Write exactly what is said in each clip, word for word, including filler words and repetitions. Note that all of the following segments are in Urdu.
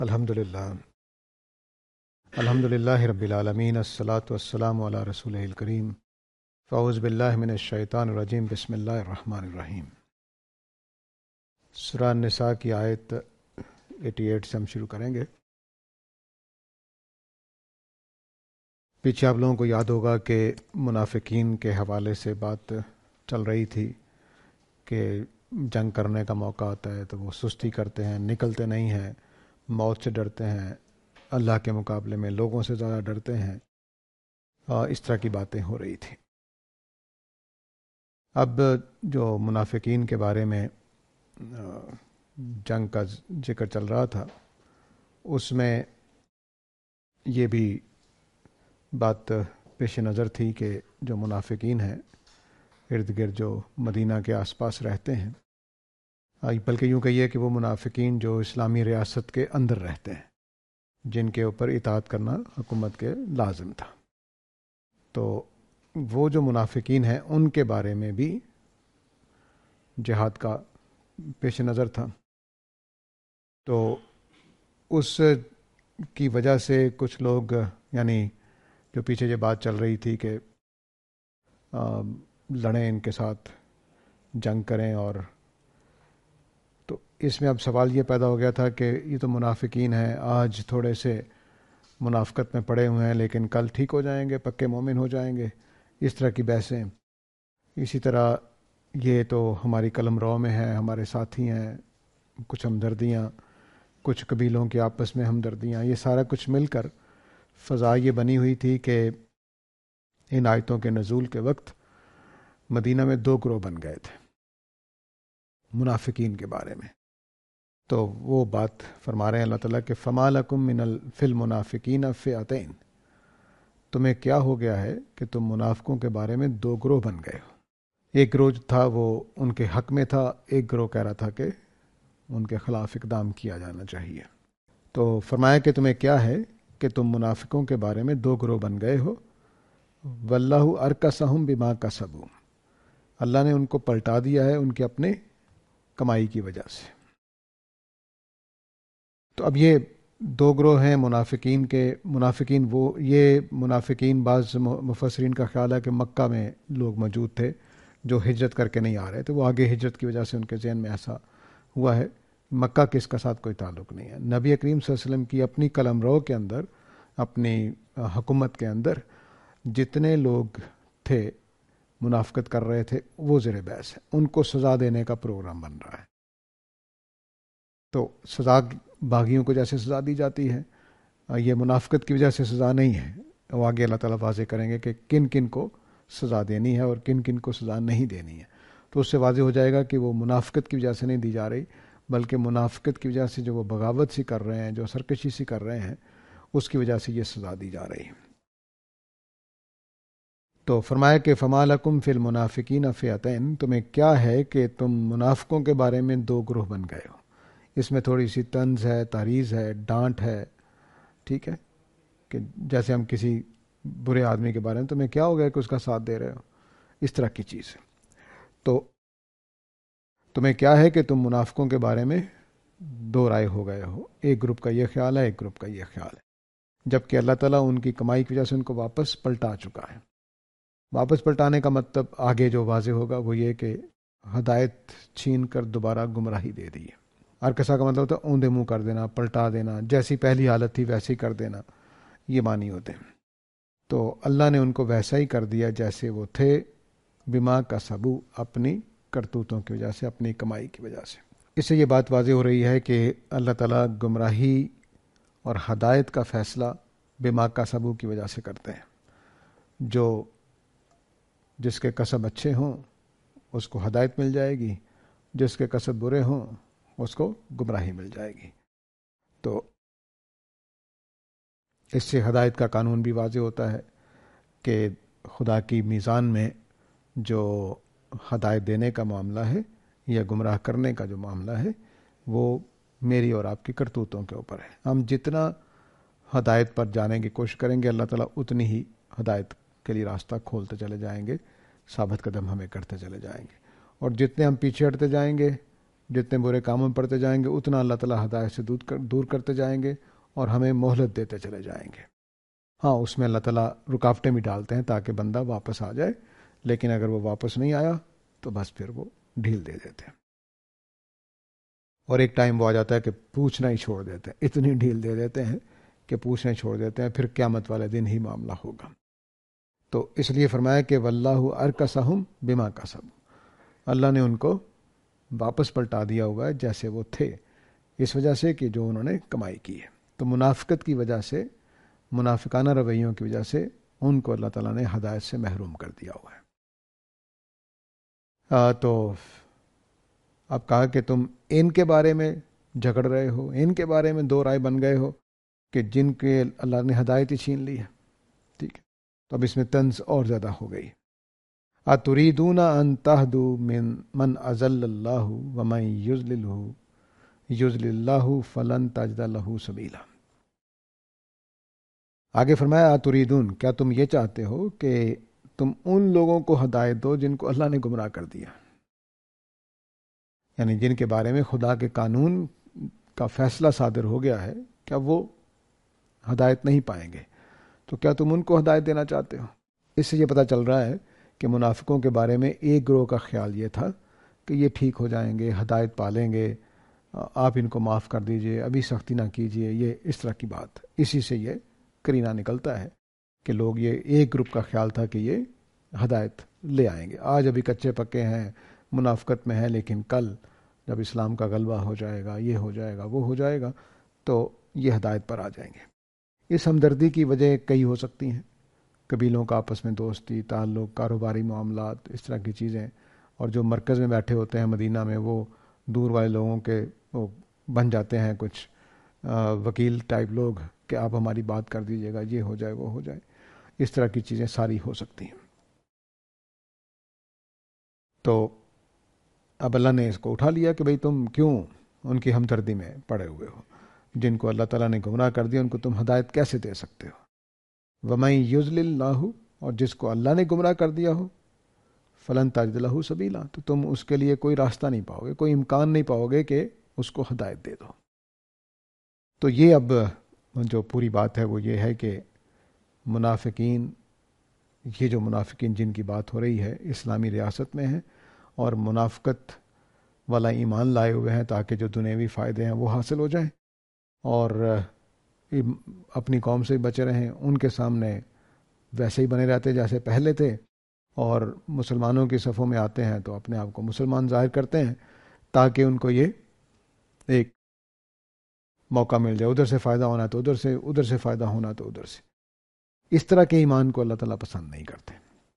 الحمدللہ الحمدللہ رب العالمین، الصلاۃ والسلام علی رسولہ الکریم، فاعوذ باللہ من الشیطان الرجیم، بسم اللہ الرحمن الرحیم۔ سورہ النساء کی آیت اٹھاسی سے ہم شروع کریں گے۔ پیچھے آپ لوگوں کو یاد ہوگا کہ منافقین کے حوالے سے بات چل رہی تھی کہ جنگ کرنے کا موقع آتا ہے تو وہ سستی کرتے ہیں، نکلتے نہیں ہیں، موت سے ڈرتے ہیں، اللہ کے مقابلے میں لوگوں سے زیادہ ڈرتے ہیں، اس طرح کی باتیں ہو رہی تھیں۔ اب جو منافقین کے بارے میں جنگ کا ذکر چل رہا تھا، اس میں یہ بھی بات پیش نظر تھی کہ جو منافقین ہیں ارد گرد جو مدینہ کے آس پاس رہتے ہیں، بلکہ یوں کہیے کہ وہ منافقین جو اسلامی ریاست کے اندر رہتے ہیں، جن کے اوپر اطاعت کرنا حکومت کے لازم تھا، تو وہ جو منافقین ہیں ان کے بارے میں بھی جہاد کا پیش نظر تھا۔ تو اس کی وجہ سے کچھ لوگ، یعنی جو پیچھے یہ بات چل رہی تھی کہ لڑیں ان کے ساتھ، جنگ کریں، اور تو اس میں اب سوال یہ پیدا ہو گیا تھا کہ یہ تو منافقین ہیں، آج تھوڑے سے منافقت میں پڑے ہوئے ہیں لیکن کل ٹھیک ہو جائیں گے، پکے مومن ہو جائیں گے، اس طرح کی بحثیں۔ اسی طرح یہ تو ہماری قلم رو میں ہے، ہمارے ساتھی ہیں، کچھ ہمدردیاں، کچھ قبیلوں کے آپس میں ہمدردیاں، یہ سارا کچھ مل کر فضا یہ بنی ہوئی تھی کہ ان آیتوں کے نزول کے وقت مدینہ میں دو گروہ بن گئے تھے منافقین کے بارے میں۔ تو وہ بات فرما رہے ہیں اللہ تعالیٰ کہ فما لکم من فی المنافقین فئتین، تمہیں کیا ہو گیا ہے کہ تم منافقوں کے بارے میں دو گروہ بن گئے ہو۔ ایک گروہ تھا وہ ان کے حق میں تھا، ایک گروہ کہہ رہا تھا کہ ان کے خلاف اقدام کیا جانا چاہیے۔ تو فرمایا کہ تمہیں کیا ہے کہ تم منافقوں کے بارے میں دو گروہ بن گئے ہو۔ واللہ ارکسہم بما کسبوا، اللہ نے ان کو پلٹا دیا ہے ان کے اپنے کمائی کی وجہ سے۔ تو اب یہ دو گروہ ہیں منافقین کے۔ منافقین وہ یہ منافقین، بعض مفسرین کا خیال ہے کہ مکہ میں لوگ موجود تھے جو ہجرت کر کے نہیں آ رہے تھے، وہ آگے ہجرت کی وجہ سے ان کے ذہن میں ایسا ہوا ہے۔ مکہ کے اس کا ساتھ کوئی تعلق نہیں ہے۔ نبی کریم صلی اللہ علیہ وسلم کی اپنی قلم رو کے اندر، اپنی حکومت کے اندر جتنے لوگ تھے منافقت کر رہے تھے وہ زیر بحث ہے، ان کو سزا دینے کا پروگرام بن رہا ہے۔ تو سزا باغیوں کو جیسے سزا دی جاتی ہے، یہ منافقت کی وجہ سے سزا نہیں ہے۔ وہ آگے اللہ تعالیٰ واضح کریں گے کہ کن کن کو سزا دینی ہے اور کن کن کو سزا نہیں دینی ہے۔ تو اس سے واضح ہو جائے گا کہ وہ منافقت کی وجہ سے نہیں دی جا رہی، بلکہ منافقت کی وجہ سے جو وہ بغاوت سی کر رہے ہیں، جو سرکشی سی کر رہے ہیں، اس کی وجہ سے یہ سزا دی جا رہی ہے۔ تو فرمایا کہ فما لکم فی المنافقین فئتین، تمہیں کیا ہے کہ تم منافقوں کے بارے میں دو گروہ بن گئے ہو۔ اس میں تھوڑی سی طنز ہے، تحریض ہے، ڈانٹ ہے، ٹھیک ہے، کہ جیسے ہم کسی برے آدمی کے بارے میں تمہیں کیا ہو گیا کہ اس کا ساتھ دے رہے ہو، اس طرح کی چیز ہے۔ تو تمہیں کیا ہے کہ تم منافقوں کے بارے میں دو رائے ہو گئے ہو، ایک گروپ کا یہ خیال ہے، ایک گروپ کا یہ خیال ہے، جبکہ اللہ تعالیٰ ان کی کمائی کی وجہ سے ان کو واپس پلٹا چکا ہے۔ واپس پلٹانے کا مطلب آگے جو واضح ہوگا وہ یہ کہ ہدایت چھین کر دوبارہ گمراہی دے دی ہے۔ ارکسا کا مطلب ہوتا ہے اوندے منہ کر دینا، پلٹا دینا، جیسی پہلی حالت تھی ویسی کر دینا، یہ معنی ہوتے ہیں۔ تو اللہ نے ان کو ویسا ہی کر دیا جیسے وہ تھے، بما کسبوا، اپنی کرتوتوں کی وجہ سے، اپنی کمائی کی وجہ سے۔ اس سے یہ بات واضح ہو رہی ہے کہ اللہ تعالیٰ گمراہی اور ہدایت کا فیصلہ بما کسبوا کی وجہ سے کرتے ہیں۔ جو جس کے کسب اچھے ہوں اس کو ہدایت مل جائے گی، جس کے کسب برے ہوں اس کو گمراہی مل جائے گی۔ تو اس سے ہدایت کا قانون بھی واضح ہوتا ہے کہ خدا کی میزان میں جو ہدایت دینے کا معاملہ ہے یا گمراہ کرنے کا جو معاملہ ہے وہ میری اور آپ کی کرتوتوں کے اوپر ہے۔ ہم جتنا ہدایت پر جانے کی کوشش کریں گے، اللہ تعالیٰ اتنی ہی ہدایت کے لیے راستہ کھولتے چلے جائیں گے، ثابت قدم ہمیں کرتے چلے جائیں گے، اور جتنے ہم پیچھے ہٹتے جائیں گے جتنے برے کاموں میں پڑتے جائیں گے اتنا اللہ تعالیٰ ہدایت سے دور کر دور کرتے جائیں گے اور ہمیں مہلت دیتے چلے جائیں گے۔ ہاں اس میں اللہ تعالیٰ رکاوٹیں بھی ڈالتے ہیں تاکہ بندہ واپس آ جائے، لیکن اگر وہ واپس نہیں آیا تو بس پھر وہ ڈھیل دے دیتے ہیں، اور ایک ٹائم وہ آ جاتا ہے کہ پوچھنا ہی چھوڑ دیتے ہیں، اتنی ڈھیل دے دیتے ہیں کہ پوچھنا ہی چھوڑ دیتے ہیں، پھر قیامت والے دن ہی معاملہ ہوگا۔ تو اس لیے فرمایا کہ واللہ ارکسہم بما کسبوا، اللہ نے ان کو واپس پلٹا دیا ہوا ہے جیسے وہ تھے، اس وجہ سے کہ جو انہوں نے کمائی کی ہے۔ تو منافقت کی وجہ سے، منافقانہ رویوں کی وجہ سے ان کو اللہ تعالیٰ نے ہدایت سے محروم کر دیا ہوا ہے۔ آ, تو اب کہا کہ تم ان کے بارے میں جھگڑ رہے ہو، ان کے بارے میں دو رائے بن گئے ہو کہ جن کے اللہ نے ہدایت ہی چھین لی ہے، ٹھیک ہے؟ تو اب اس میں طنز اور زیادہ ہو گئی۔ اتریدون ان تہدوا من من اضل اللہ ومن یضللہ یضلل اللہ فلن تجد لہ سبیلا۔ آگے فرمایا اتریدون، کیا تم یہ چاہتے ہو کہ تم ان لوگوں کو ہدایت دو جن کو اللہ نے گمراہ کر دیا، یعنی جن کے بارے میں خدا کے قانون کا فیصلہ صادر ہو گیا ہے، کیا وہ ہدایت نہیں پائیں گے؟ تو کیا تم ان کو ہدایت دینا چاہتے ہو؟ اس سے یہ پتہ چل رہا ہے کہ منافقوں کے بارے میں ایک گروہ کا خیال یہ تھا کہ یہ ٹھیک ہو جائیں گے، ہدایت پالیں گے، آپ ان کو معاف کر دیجئے، ابھی سختی نہ کیجئے، یہ اس طرح کی بات۔ اسی سے یہ کرینہ نکلتا ہے کہ لوگ، یہ ایک گروپ کا خیال تھا کہ یہ ہدایت لے آئیں گے، آج ابھی کچے پکے ہیں، منافقت میں ہیں، لیکن کل جب اسلام کا غلبہ ہو جائے گا، یہ ہو جائے گا، وہ ہو جائے گا، تو یہ ہدایت پر آ جائیں گے۔ اس ہمدردی کی وجہ کئی ہو سکتی ہیں، قبیلوں کا آپس میں دوستی، تعلق، کاروباری معاملات، اس طرح کی چیزیں، اور جو مرکز میں بیٹھے ہوتے ہیں مدینہ میں، وہ دور والے لوگوں کے وہ بن جاتے ہیں کچھ وکیل ٹائپ لوگ کہ آپ ہماری بات کر دیجیے گا، یہ ہو جائے، وہ ہو جائے، اس طرح کی چیزیں ساری ہو سکتی ہیں۔ تو اب اللہ نے اس کو اٹھا لیا کہ بھئی تم کیوں ان کی ہمدردی میں پڑے ہوئے ہو، جن کو اللہ تعالیٰ نے گمراہ کر دیا ان کو تم ہدایت کیسے دے سکتے ہو؟ وَمَن یُضْلِلِ اللَّهُ، اور جس کو اللہ نے گمراہ کر دیا ہو، فلن تجد لہ سبیلا، تو تم اس کے لیے کوئی راستہ نہیں پاؤ گے، کوئی امکان نہیں پاؤ گے کہ اس کو ہدایت دے دو۔ تو یہ اب جو پوری بات ہے وہ یہ ہے کہ منافقین، یہ جو منافقین جن کی بات ہو رہی ہے اسلامی ریاست میں ہیں، اور منافقت والا ایمان لائے ہوئے ہیں تاکہ جو دنیاوی فائدے ہیں وہ حاصل ہو جائیں، اور اپنی قوم سے بچے رہیں، ان کے سامنے ویسے ہی بنے رہتے جیسے پہلے تھے، اور مسلمانوں کی صفوں میں آتے ہیں تو اپنے آپ کو مسلمان ظاہر کرتے ہیں تاکہ ان کو یہ ایک موقع مل جائے، ادھر سے فائدہ ہونا تو ادھر سے، ادھر سے فائدہ ہونا تو ادھر سے۔ اس طرح کے ایمان کو اللہ تعالیٰ پسند نہیں کرتے،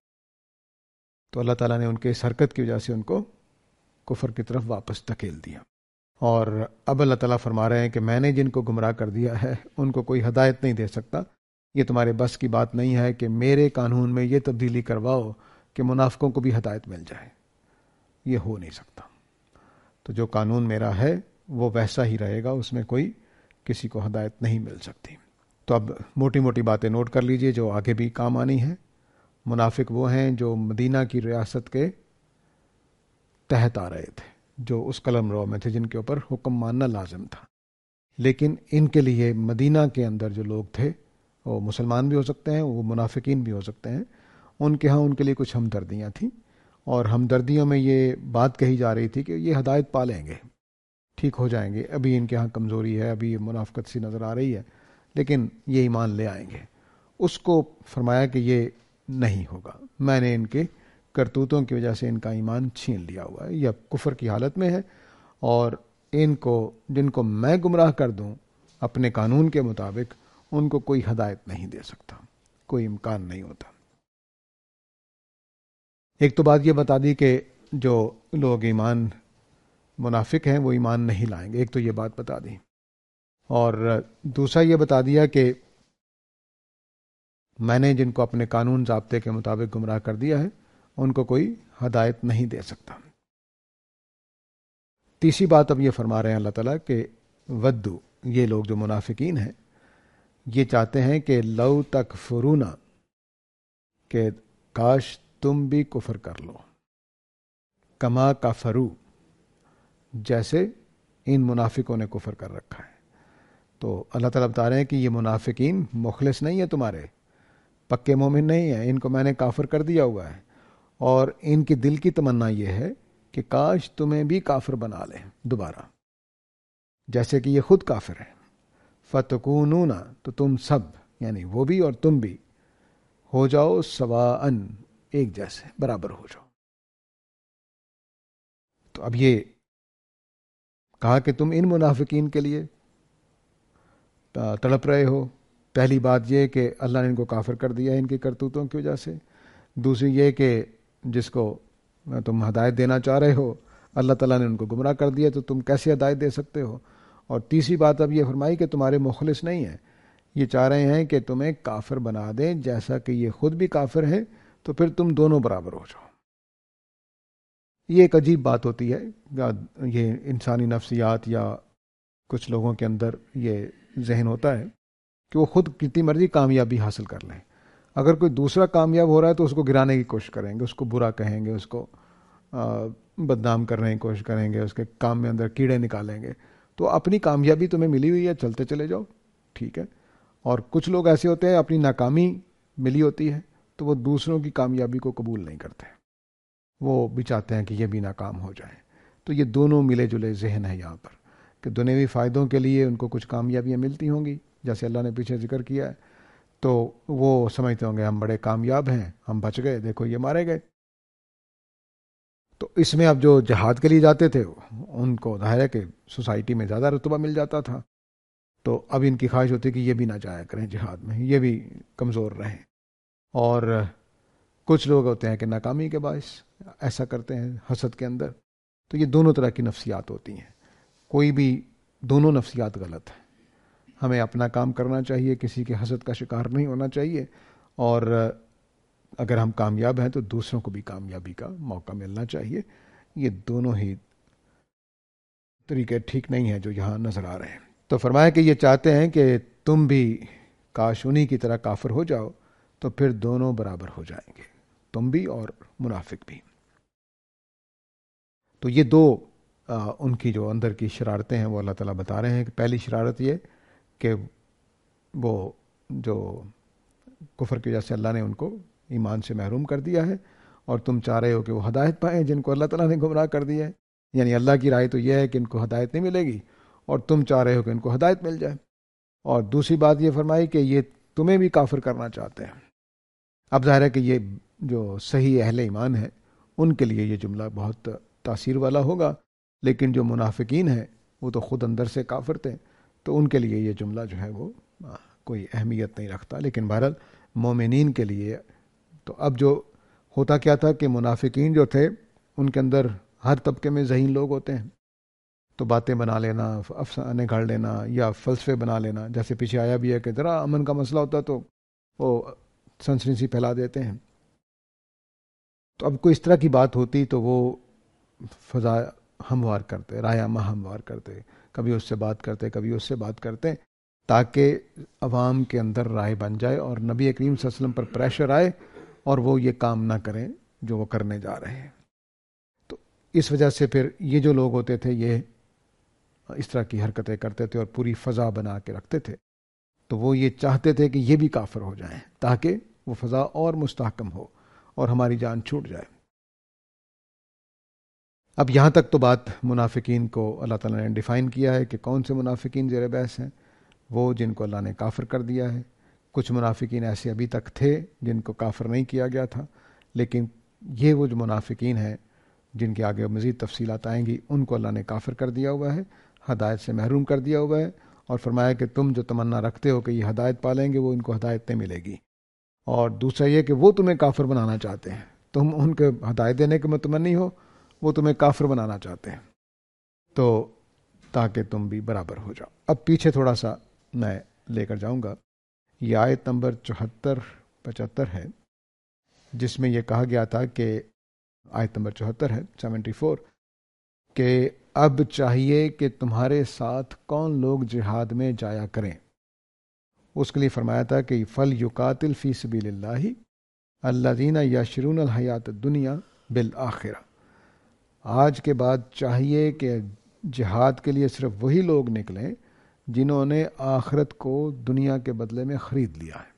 تو اللہ تعالیٰ نے ان کے اس حرکت کی وجہ سے ان کو کفر کی طرف واپس دھکیل دیا۔ اور اب اللہ تعالیٰ فرما رہے ہیں کہ میں نے جن کو گمراہ کر دیا ہے ان کو کوئی ہدایت نہیں دے سکتا، یہ تمہارے بس کی بات نہیں ہے کہ میرے قانون میں یہ تبدیلی کرواؤ کہ منافقوں کو بھی ہدایت مل جائے، یہ ہو نہیں سکتا۔ تو جو قانون میرا ہے وہ ویسا ہی رہے گا، اس میں کوئی کسی کو ہدایت نہیں مل سکتی۔ تو اب موٹی موٹی باتیں نوٹ کر لیجئے جو آگے بھی کام آنی ہیں۔ منافق وہ ہیں جو مدینہ کی ریاست کے تحت آ رہے تھے، جو اس قلم رو میں تھے، جن کے اوپر حکم ماننا لازم تھا، لیکن ان کے لیے مدینہ کے اندر جو لوگ تھے وہ مسلمان بھی ہو سکتے ہیں، وہ منافقین بھی ہو سکتے ہیں، ان کے ہاں ان کے لیے کچھ ہمدردیاں تھیں، اور ہمدردیوں میں یہ بات کہی جا رہی تھی کہ یہ ہدایت پا لیں گے، ٹھیک ہو جائیں گے، ابھی ان کے ہاں کمزوری ہے، ابھی یہ منافقت سی نظر آ رہی ہے، لیکن یہ ایمان لے آئیں گے۔ اس کو فرمایا کہ یہ نہیں ہوگا، میں نے ان کے کرتوتوں کی وجہ سے ان کا ایمان چھین لیا ہوا ہے، یا کفر کی حالت میں ہے، اور ان کو، جن کو میں گمراہ کر دوں اپنے قانون کے مطابق، ان کو کوئی ہدایت نہیں دے سکتا، کوئی امکان نہیں ہوتا۔ ایک تو بات یہ بتا دی کہ جو لوگ ایمان منافق ہیں وہ ایمان نہیں لائیں گے، ایک تو یہ بات بتا دی، اور دوسرا یہ بتا دیا کہ میں نے جن کو اپنے قانون ضابطے کے مطابق گمراہ کر دیا ہے ان کو کوئی ہدایت نہیں دے سکتا۔ تیسری بات اب یہ فرما رہے ہیں اللہ تعالیٰ کہ ودو، یہ لوگ جو منافقین ہیں یہ چاہتے ہیں کہ لو تکفرونا، کہ کاش تم بھی کفر کر لو، کما کفرو، جیسے ان منافقوں نے کفر کر رکھا ہے. تو اللہ تعالیٰ بتا رہے ہیں کہ یہ منافقین مخلص نہیں ہے، تمہارے پکے مومن نہیں ہیں، ان کو میں نے کافر کر دیا ہوا ہے، اور ان کی دل کی تمنا یہ ہے کہ کاش تمہیں بھی کافر بنا لیں دوبارہ، جیسے کہ یہ خود کافر ہیں. فتکونون، تو تم سب یعنی وہ بھی اور تم بھی ہو جاؤ سواءن، ایک جیسے، برابر ہو جاؤ. تو اب یہ کہا کہ تم ان منافقین کے لیے تڑپ رہے ہو. پہلی بات یہ کہ اللہ نے ان کو کافر کر دیا ہے ان کی کرتوتوں کی وجہ سے. دوسری یہ کہ جس کو تم ہدایت دینا چاہ رہے ہو اللہ تعالیٰ نے ان کو گمراہ کر دیا، تو تم کیسے ہدایت دے سکتے ہو. اور تیسری بات اب یہ فرمائی کہ تمہارے مخلص نہیں ہیں، یہ چاہ رہے ہیں کہ تمہیں کافر بنا دیں جیسا کہ یہ خود بھی کافر ہے، تو پھر تم دونوں برابر ہو جاؤ. یہ ایک عجیب بات ہوتی ہے، یہ انسانی نفسیات یا کچھ لوگوں کے اندر یہ ذہن ہوتا ہے کہ وہ خود کتنی مرضی کامیابی حاصل کر لیں، اگر کوئی دوسرا کامیاب ہو رہا ہے تو اس کو گرانے کی کوشش کریں گے، اس کو برا کہیں گے، اس کو بدنام کرنے کی کوشش کریں گے، اس کے کام میں اندر کیڑے نکالیں گے. تو اپنی کامیابی تمہیں ملی ہوئی ہے، چلتے چلے جاؤ، ٹھیک ہے. اور کچھ لوگ ایسے ہوتے ہیں اپنی ناکامی ملی ہوتی ہے تو وہ دوسروں کی کامیابی کو قبول نہیں کرتے، وہ بھی چاہتے ہیں کہ یہ بھی ناکام ہو جائیں. تو یہ دونوں ملے جلے ذہن ہے یہاں پر کہ دنیوی فائدوں کے لیے ان کو کچھ کامیابیاں ملتی ہوں گی جیسے اللہ نے پیچھے ذکر کیا ہے، تو وہ سمجھتے ہوں گے ہم بڑے کامیاب ہیں، ہم بچ گئے، دیکھو یہ مارے گئے. تو اس میں اب جو جہاد کے لیے جاتے تھے ان کو ظاہر ہے کہ سوسائٹی میں زیادہ رتبہ مل جاتا تھا، تو اب ان کی خواہش ہوتی کہ یہ بھی نہ جایا کریں جہاد میں، یہ بھی کمزور رہیں. اور کچھ لوگ ہوتے ہیں کہ ناکامی کے باعث ایسا کرتے ہیں حسد کے اندر. تو یہ دونوں طرح کی نفسیات ہوتی ہیں، کوئی بھی دونوں نفسیات غلط ہیں. ہمیں اپنا کام کرنا چاہیے، کسی کے حسد کا شکار نہیں ہونا چاہیے، اور اگر ہم کامیاب ہیں تو دوسروں کو بھی کامیابی کا موقع ملنا چاہیے. یہ دونوں ہی طریقے ٹھیک نہیں ہیں جو یہاں نظر آ رہے ہیں. تو فرمایا کہ یہ چاہتے ہیں کہ تم بھی کاش انہی کی طرح کافر ہو جاؤ تو پھر دونوں برابر ہو جائیں گے، تم بھی اور منافق بھی. تو یہ دو آ, ان کی جو اندر کی شرارتیں ہیں وہ اللہ تعالیٰ بتا رہے ہیں کہ پہلی شرارت یہ کہ وہ جو کفر کی وجہ سے اللہ نے ان کو ایمان سے محروم کر دیا ہے، اور تم چاہ رہے ہو کہ وہ ہدایت پائیں جن کو اللہ تعالیٰ نے گمراہ کر دیا ہے. یعنی اللہ کی رائے تو یہ ہے کہ ان کو ہدایت نہیں ملے گی، اور تم چاہ رہے ہو کہ ان کو ہدایت مل جائے. اور دوسری بات یہ فرمائی کہ یہ تمہیں بھی کافر کرنا چاہتے ہیں. اب ظاہر ہے کہ یہ جو صحیح اہل ایمان ہے ان کے لیے یہ جملہ بہت تاثیر والا ہوگا، لیکن جو منافقین ہیں وہ تو خود اندر سے کافر تھے، تو ان کے لیے یہ جملہ جو ہے وہ کوئی اہمیت نہیں رکھتا. لیکن بہرحال مومنین کے لیے تو اب جو ہوتا کیا تھا کہ منافقین جو تھے ان کے اندر ہر طبقے میں ذہین لوگ ہوتے ہیں، تو باتیں بنا لینا، افسانے گھڑ لینا یا فلسفے بنا لینا، جیسے پیچھے آیا بھی ہے کہ ذرا امن کا مسئلہ ہوتا تو وہ سنسنی سی پھیلا دیتے ہیں. تو اب کوئی اس طرح کی بات ہوتی تو وہ فضا ہموار کرتے، رایامہ ہموار کرتے، کبھی اس سے بات کرتے کبھی اس سے بات کرتے، تاکہ عوام کے اندر رائے بن جائے اور نبی کریم صلی اللہ علیہ وسلم پر پریشر آئے اور وہ یہ کام نہ کریں جو وہ کرنے جا رہے ہیں. تو اس وجہ سے پھر یہ جو لوگ ہوتے تھے یہ اس طرح کی حرکتیں کرتے تھے اور پوری فضا بنا کے رکھتے تھے. تو وہ یہ چاہتے تھے کہ یہ بھی کافر ہو جائیں تاکہ وہ فضا اور مستحکم ہو اور ہماری جان چھوٹ جائے. اب یہاں تک تو بات منافقین کو اللہ تعالیٰ نے ڈیفائن کیا ہے کہ کون سے منافقین زیر بحث ہیں، وہ جن کو اللہ نے کافر کر دیا ہے. کچھ منافقین ایسے ابھی تک تھے جن کو کافر نہیں کیا گیا تھا، لیکن یہ وہ جو منافقین ہیں جن کے آگے مزید تفصیلات آئیں گی ان کو اللہ نے کافر کر دیا ہوا ہے، ہدایت سے محروم کر دیا ہوا ہے، اور فرمایا کہ تم جو تمنا رکھتے ہو کہ یہ ہدایت پالیں گے وہ ان کو ہدایت نہیں ملے گی. اور دوسرا یہ کہ وہ تمہیں کافر بنانا چاہتے ہیں، تم ان کے ہدایت دینے کے متمنی ہو، وہ تمہیں کافر بنانا چاہتے ہیں، تو تاکہ تم بھی برابر ہو جاؤ. اب پیچھے تھوڑا سا میں لے کر جاؤں گا. یہ آیت نمبر چوہتر پچہتر ہے جس میں یہ کہا گیا تھا کہ آیت نمبر چوہتر ہے سیونٹی فور کہ اب چاہیے کہ تمہارے ساتھ کون لوگ جہاد میں جایا کریں. اس کے لیے فرمایا تھا کہ فل یقاتل فی سبیل اللہ الذین یشرون الحیات الدنیا بالآخرہ. آج کے بعد چاہیے کہ جہاد کے لیے صرف وہی لوگ نکلیں جنہوں نے آخرت کو دنیا کے بدلے میں خرید لیا ہے،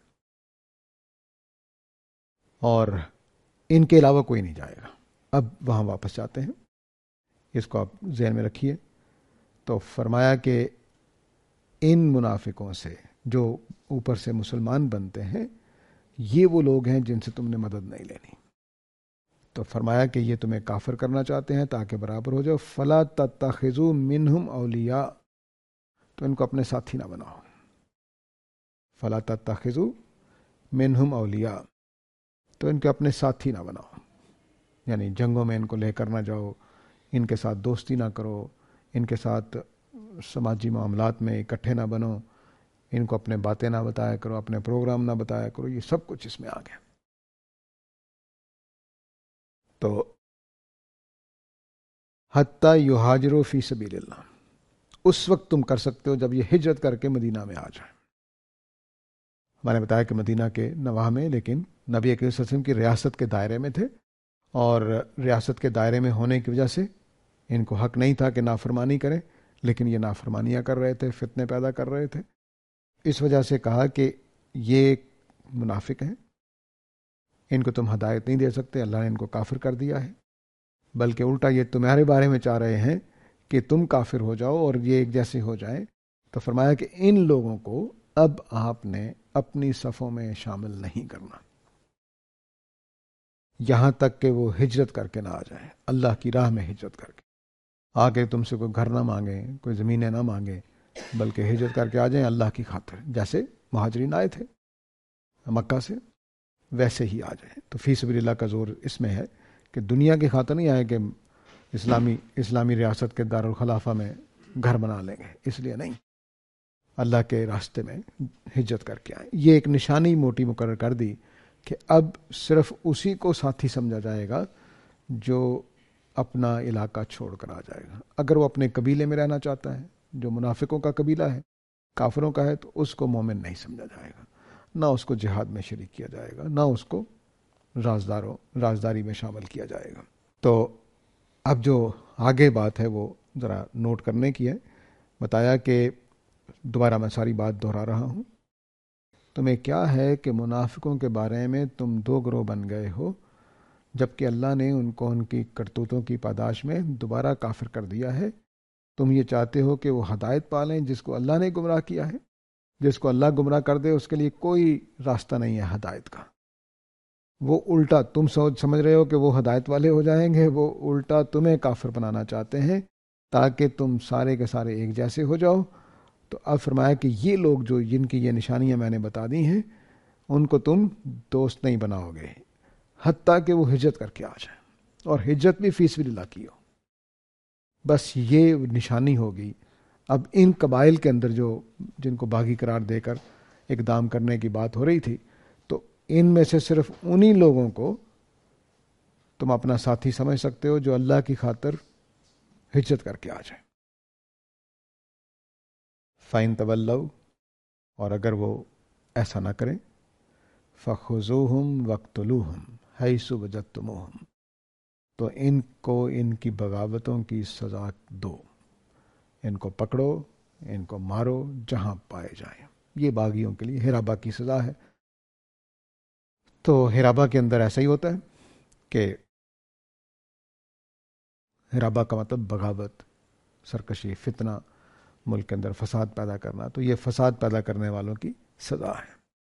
اور ان کے علاوہ کوئی نہیں جائے گا۔ اب وہاں واپس جاتے ہیں، اس کو آپ ذہن میں رکھیے۔ تو فرمایا کہ ان منافقوں سے جو اوپر سے مسلمان بنتے ہیں، یہ وہ لوگ ہیں جن سے تم نے مدد نہیں لینی۔ تو فرمایا کہ یہ تمہیں کافر کرنا چاہتے ہیں تاکہ برابر ہو جاؤ۔ فلا تتخذوا منہم اولیاء، تو ان کو اپنے ساتھی نہ بناؤ۔ فلا تتخذوا منہم اولیاء، تو ان کے اپنے ساتھی نہ بناؤ، یعنی جنگوں میں ان کو لے کر نہ جاؤ، ان کے ساتھ دوستی نہ کرو، ان کے ساتھ سماجی معاملات میں اکٹھے نہ بنو، ان کو اپنے باتیں نہ بتایا کرو، اپنے پروگرام نہ بتایا کرو۔ یہ سب کچھ اس میں آ گیا۔ تو حتی یہاجروا فی سبیل اللہ، اس وقت تم کر سکتے ہو جب یہ ہجرت کر کے مدینہ میں آ جائیں۔ میں نے بتایا کہ مدینہ کے نواح میں، لیکن نبی کریم صلی اللہ علیہ وسلم کی ریاست کے دائرے میں تھے، اور ریاست کے دائرے میں ہونے کی وجہ سے ان کو حق نہیں تھا کہ نافرمانی کریں، لیکن یہ نافرمانیاں کر رہے تھے، فتنے پیدا کر رہے تھے۔ اس وجہ سے کہا کہ یہ منافق ہیں، ان کو تم ہدایت نہیں دے سکتے، اللہ نے ان کو کافر کر دیا ہے، بلکہ الٹا یہ تمہارے بارے میں چاہ رہے ہیں کہ تم کافر ہو جاؤ اور یہ ایک جیسے ہو جائیں۔ تو فرمایا کہ ان لوگوں کو اب آپ نے اپنی صفوں میں شامل نہیں کرنا، یہاں تک کہ وہ ہجرت کر کے نہ آ جائیں، اللہ کی راہ میں ہجرت کر کے آ کے تم سے کوئی گھر نہ مانگیں، کوئی زمینیں نہ مانگیں، بلکہ ہجرت کر کے آ جائیں اللہ کی خاطر، جیسے مہاجرین آئے تھے مکہ سے، ویسے ہی آ جائیں۔ تو فی سبیل اللہ کا زور اس میں ہے کہ دنیا کی خاطر نہیں آئے کہ اسلامی اسلامی ریاست کے دارالخلافہ میں گھر بنا لیں گے، اس لیے نہیں، اللہ کے راستے میں ہجرت کر کے آئیں۔ یہ ایک نشانی موٹی مقرر کر دی کہ اب صرف اسی کو ساتھی سمجھا جائے گا جو اپنا علاقہ چھوڑ کر آ جائے گا۔ اگر وہ اپنے قبیلے میں رہنا چاہتا ہے، جو منافقوں کا قبیلہ ہے، کافروں کا ہے، تو اس کو مومن نہیں سمجھا جائے گا، نہ اس کو جہاد میں شریک کیا جائے گا، نہ اس کو رازداروں رازداری میں شامل کیا جائے گا۔ تو اب جو آگے بات ہے وہ ذرا نوٹ کرنے کی ہے۔ بتایا کہ دوبارہ میں ساری بات دہرا رہا ہوں، تمہیں کیا ہے کہ منافقوں کے بارے میں تم دو گروہ بن گئے ہو، جبکہ اللہ نے ان کو ان کی کرتوتوں کی پاداش میں دوبارہ کافر کر دیا ہے۔ تم یہ چاہتے ہو کہ وہ ہدایت پالیں جس کو اللہ نے گمراہ کیا ہے، جس کو اللہ گمراہ کر دے اس کے لیے کوئی راستہ نہیں ہے ہدایت کا۔ وہ الٹا تم سوچ سمجھ رہے ہو کہ وہ ہدایت والے ہو جائیں گے، وہ الٹا تمہیں کافر بنانا چاہتے ہیں تاکہ تم سارے کے سارے ایک جیسے ہو جاؤ۔ تو اب فرمایا کہ یہ لوگ جو جن کی یہ نشانیاں میں نے بتا دی ہیں، ان کو تم دوست نہیں بناؤ گے حتیٰ کہ وہ ہجرت کر کے آ جائیں، اور ہجرت بھی فی سبیل اللہ کی ہو۔ بس یہ نشانی ہوگی۔ اب ان قبائل کے اندر جو جن کو باغی قرار دے کر اقدام کرنے کی بات ہو رہی تھی، تو ان میں سے صرف انہی لوگوں کو تم اپنا ساتھی سمجھ سکتے ہو جو اللہ کی خاطر ہجرت کر کے آ جائیں۔ فَإِن تَوَلَّوْا، اور اگر وہ ایسا نہ کریں، فَخُذُوهُمْ وَاقْتُلُوهُمْ حَيْثُ وَجَدتُّمُوهُمْ، تو ان کو ان کی بغاوتوں کی سزا دو، ان کو پکڑو، ان کو مارو جہاں پائے جائیں۔ یہ باغیوں کے لیے ہرابہ کی سزا ہے۔ تو ہرابہ کے اندر ایسا ہی ہوتا ہے کہ ہرابہ کا مطلب بغاوت، سرکشی، فتنہ، ملک کے اندر فساد پیدا کرنا، تو یہ فساد پیدا کرنے والوں کی سزا ہے۔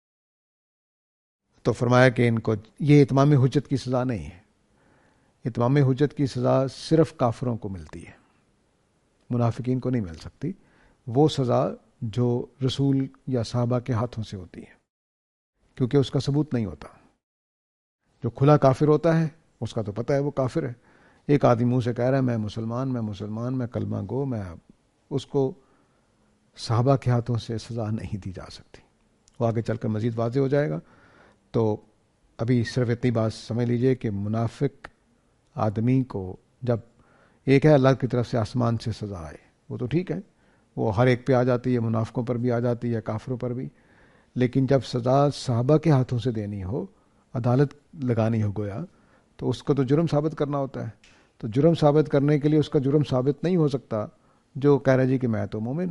تو فرمایا کہ ان کو یہ اتمام حجت کی سزا نہیں ہے، اتمام حجت کی سزا صرف کافروں کو ملتی ہے، منافقین کو نہیں مل سکتی۔ وہ سزا جو رسول یا صحابہ کے ہاتھوں سے ہوتی ہے، کیونکہ اس کا ثبوت نہیں ہوتا۔ جو کھلا کافر ہوتا ہے اس کا تو پتہ ہے وہ کافر ہے، ایک آدمی منہ سے کہہ رہا ہے میں مسلمان میں مسلمان میں کلمہ گو میں، اس کو صحابہ کے ہاتھوں سے سزا نہیں دی جا سکتی۔ وہ آگے چل کر مزید واضح ہو جائے گا۔ تو ابھی صرف اتنی بات سمجھ لیجئے کہ منافق آدمی کو جب ایک ہے اللہ کی طرف سے آسمان سے سزا آئے، وہ تو ٹھیک ہے، وہ ہر ایک پہ آ جاتی ہے، منافقوں پر بھی آ جاتی ہے، کافروں پر بھی، لیکن جب سزا صحابہ کے ہاتھوں سے دینی ہو، عدالت لگانی ہو گویا، تو اس کو تو جرم ثابت کرنا ہوتا ہے۔ تو جرم ثابت کرنے کے لیے اس کا جرم ثابت نہیں ہو سکتا جو کہہ رہا جی کہ میں تو مومن،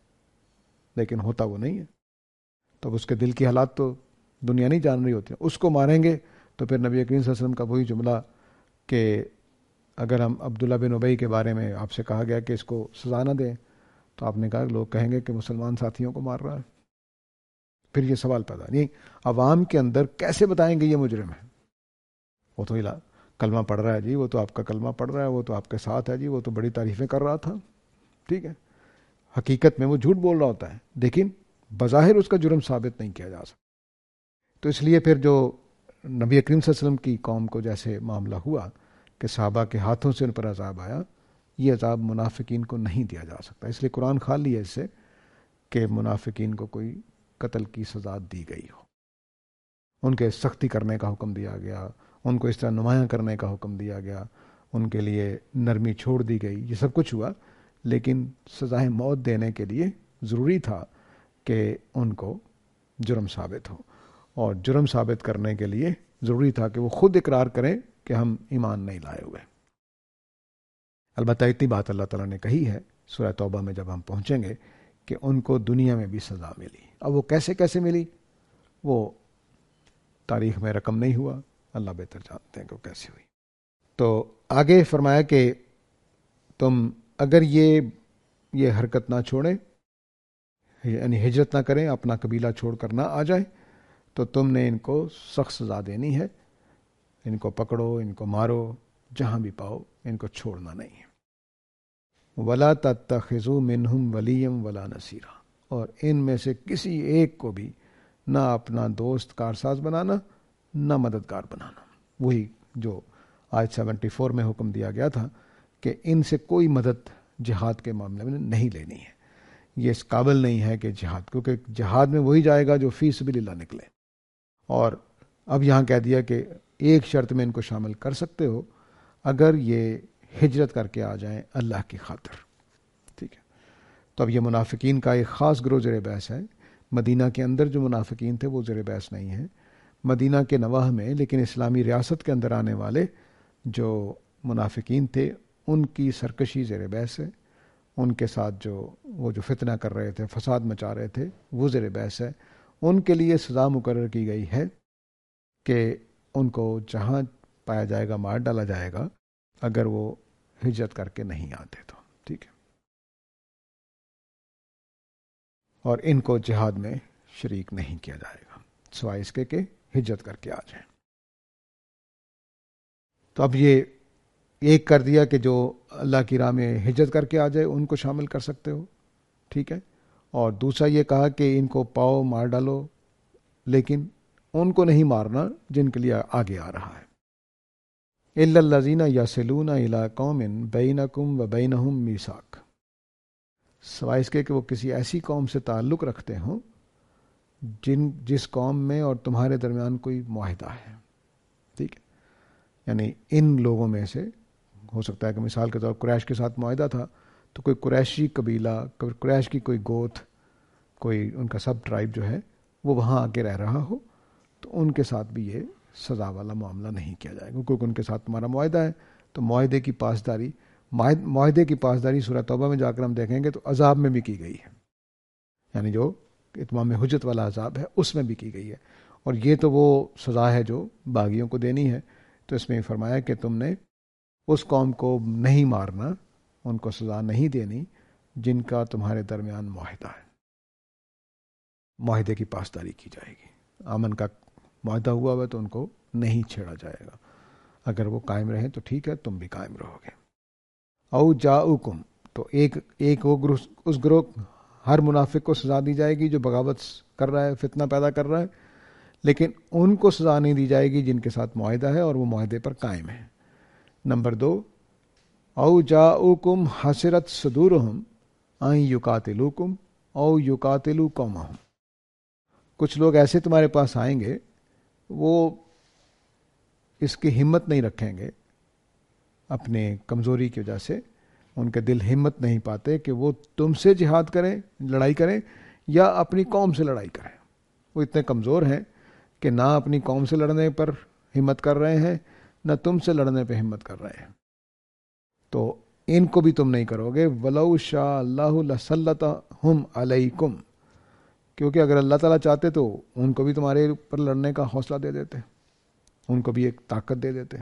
لیکن ہوتا وہ نہیں ہے. تو اس کے دل کی حالات تو دنیا نہیں جان رہی ہوتی. اس کو ماریں گے تو پھر نبی کریم صلی اللہ علیہ وسلم کا وہی جملہ کہ اگر ہم عبداللہ بن ابی کے بارے میں آپ سے کہا گیا کہ اس کو سزا نہ دیں تو آپ نے کہا لوگ کہیں گے کہ مسلمان ساتھیوں کو مار رہا ہے. پھر یہ سوال پیدا نہیں، عوام کے اندر کیسے بتائیں گے یہ مجرم ہے؟ وہ تو کلمہ پڑھ رہا ہے جی، وہ تو آپ کا کلمہ پڑھ رہا ہے، وہ تو آپ کے ساتھ ہے جی، وہ تو بڑی تعریفیں کر رہا تھا. ٹھیک ہے، حقیقت میں وہ جھوٹ بول رہا ہوتا ہے، لیکن بظاہر اس کا جرم ثابت نہیں کیا جا سکتا. تو اس لیے پھر جو نبی کریم صلی اللہ علیہ وسلم کی قوم کو جیسے معاملہ ہوا کہ صحابہ کے ہاتھوں سے ان پر عذاب آیا، یہ عذاب منافقین کو نہیں دیا جا سکتا. اس لیے قرآن خالی ہے اس سے کہ منافقین کو کوئی قتل کی سزا دی گئی ہو. ان کے سختی کرنے کا حکم دیا گیا، ان کو اس طرح نمایاں کرنے کا حکم دیا گیا، ان کے لیے نرمی چھوڑ دی گئی، یہ سب کچھ ہوا. لیکن سزائے موت دینے کے لیے ضروری تھا کہ ان کو جرم ثابت ہو، اور جرم ثابت کرنے کے لیے ضروری تھا کہ وہ خود اقرار کریں کہ ہم ایمان نہیں لائے ہوئے. البتہ اتنی بات اللہ تعالیٰ نے کہی ہے سورہ توبہ میں جب ہم پہنچیں گے کہ ان کو دنیا میں بھی سزا ملی. اب وہ کیسے کیسے ملی وہ تاریخ میں رقم نہیں ہوا، اللہ بہتر جانتے ہیں کہ وہ کیسے ہوئی. تو آگے فرمایا کہ تم اگر یہ یہ حرکت نہ چھوڑیں، یعنی ہجرت نہ کریں، اپنا قبیلہ چھوڑ کر نہ آ جائیں، تو تم نے ان کو سخت سزا دینی ہے. ان کو پکڑو، ان کو مارو، جہاں بھی پاؤ ان کو چھوڑنا نہیں ہے. وَلَا تَتَّخِذُوا مِنْهُمْ وَلِيًّا وَلَا نَصِيرًا، اور ان میں سے کسی ایک کو بھی نہ اپنا دوست کارساز بنانا، نہ مددگار بنانا. وہی جو آیت سیونٹی فور میں حکم دیا گیا تھا کہ ان سے کوئی مدد جہاد کے معاملے میں نہیں لینی ہے. یہ اس قابل نہیں ہے کہ جہاد، کیونکہ جہاد میں وہی جائے گا جو فی سبیل اللہ نکلے. اور اب یہاں کہہ دیا کہ ایک شرط میں ان کو شامل کر سکتے ہو، اگر یہ ہجرت کر کے آ جائیں اللہ کی خاطر. ٹھیک ہے، تو اب یہ منافقین کا ایک خاص گروہ زیر بحث ہے. مدینہ کے اندر جو منافقین تھے وہ زیر بحث نہیں ہیں، مدینہ کے نواح میں لیکن اسلامی ریاست کے اندر آنے والے جو منافقین تھے ان کی سرکشی زیر بحث ہے. ان کے ساتھ جو وہ جو فتنہ کر رہے تھے، فساد مچا رہے تھے، وہ زیر بحث ہے. ان کے لیے سزا مقرر کی گئی ہے کہ ان کو جہاں پایا جائے گا مار ڈالا جائے گا اگر وہ ہجرت کر کے نہیں آتے تو. ٹھیک ہے، اور ان کو جہاد میں شریک نہیں کیا جائے گا سوائے اس کے کہ ہجرت کر کے آ جائیں. تو اب یہ ایک کر دیا کہ جو اللہ کی راہ میں ہجرت کر کے آ جائے ان کو شامل کر سکتے ہو. ٹھیک ہے، اور دوسرا یہ کہا کہ ان کو پاؤ مار ڈالو، لیکن ان کو نہیں مارنا جن کے لیے آگے آ رہا ہے. الا الذین یصلون الی قوم بینکم و بینہم میثاق، سوائے اس کے کہ وہ کسی ایسی قوم سے تعلق رکھتے ہوں جن جس قوم میں اور تمہارے درمیان کوئی معاہدہ ہے. ٹھیک ہے، یعنی ان لوگوں میں سے ہو سکتا ہے کہ مثال کے طور پر قریش کے ساتھ معاہدہ تھا، تو کوئی قریشی قبیلہ، قریش کی کوئی گوت، کوئی ان کا سب ٹرائب جو ہے وہ وہاں آ کے رہ رہا ہو، تو ان کے ساتھ بھی یہ سزا والا معاملہ نہیں کیا جائے گا، کیونکہ ان کے ساتھ تمہارا معاہدہ ہے. تو معاہدے کی پاسداری معاہدے کی پاسداری سورہ توبہ میں جا کر ہم دیکھیں گے تو عذاب میں بھی کی گئی ہے، یعنی جو اتمام حجت والا عذاب ہے اس میں بھی کی گئی ہے. اور یہ تو وہ سزا ہے جو باغیوں کو دینی ہے. تو اس میں فرمایا کہ تم نے اس قوم کو نہیں مارنا، ان کو سزا نہیں دینی جن کا تمہارے درمیان معاہدہ ہے. معاہدے کی پاسداری کی جائے گی. امن کا معاہدہ ہوا ہوا تو ان کو نہیں چھیڑا جائے گا. اگر وہ قائم رہیں تو ٹھیک ہے، تم بھی قائم رہو گے. او جاؤکم، تو ایک ایک وہ گروہ، اس گروہ ہر منافق کو سزا دی جائے گی جو بغاوت کر رہا ہے، فتنہ پیدا کر رہا ہے، لیکن ان کو سزا نہیں دی جائے گی جن کے ساتھ معاہدہ ہے اور وہ معاہدے پر قائم ہے. نمبر دو، او جاؤکم حسرت صدورہم ان یقاتلوکم او یقاتلوا قومہم، کچھ لوگ ایسے تمہارے پاس آئیں گے وہ اس کی ہمت نہیں رکھیں گے، اپنے کمزوری کی وجہ سے ان کے دل ہمت نہیں پاتے کہ وہ تم سے جہاد کریں، لڑائی کریں، یا اپنی قوم سے لڑائی کریں. وہ اتنے کمزور ہیں کہ نہ اپنی قوم سے لڑنے پر ہمت کر رہے ہیں، نہ تم سے لڑنے پہ ہمت کر رہے ہیں. تو ان کو بھی تم نہیں کرو گے. وَلَوْ شَاءَ اللَّهُ لَسَلَّطَهُمْ عَلَيْكُمْ, کیونکہ اگر اللہ تعالیٰ چاہتے تو ان کو بھی تمہارے اوپر لڑنے کا حوصلہ دے دیتے, ان کو بھی ایک طاقت دے دیتے.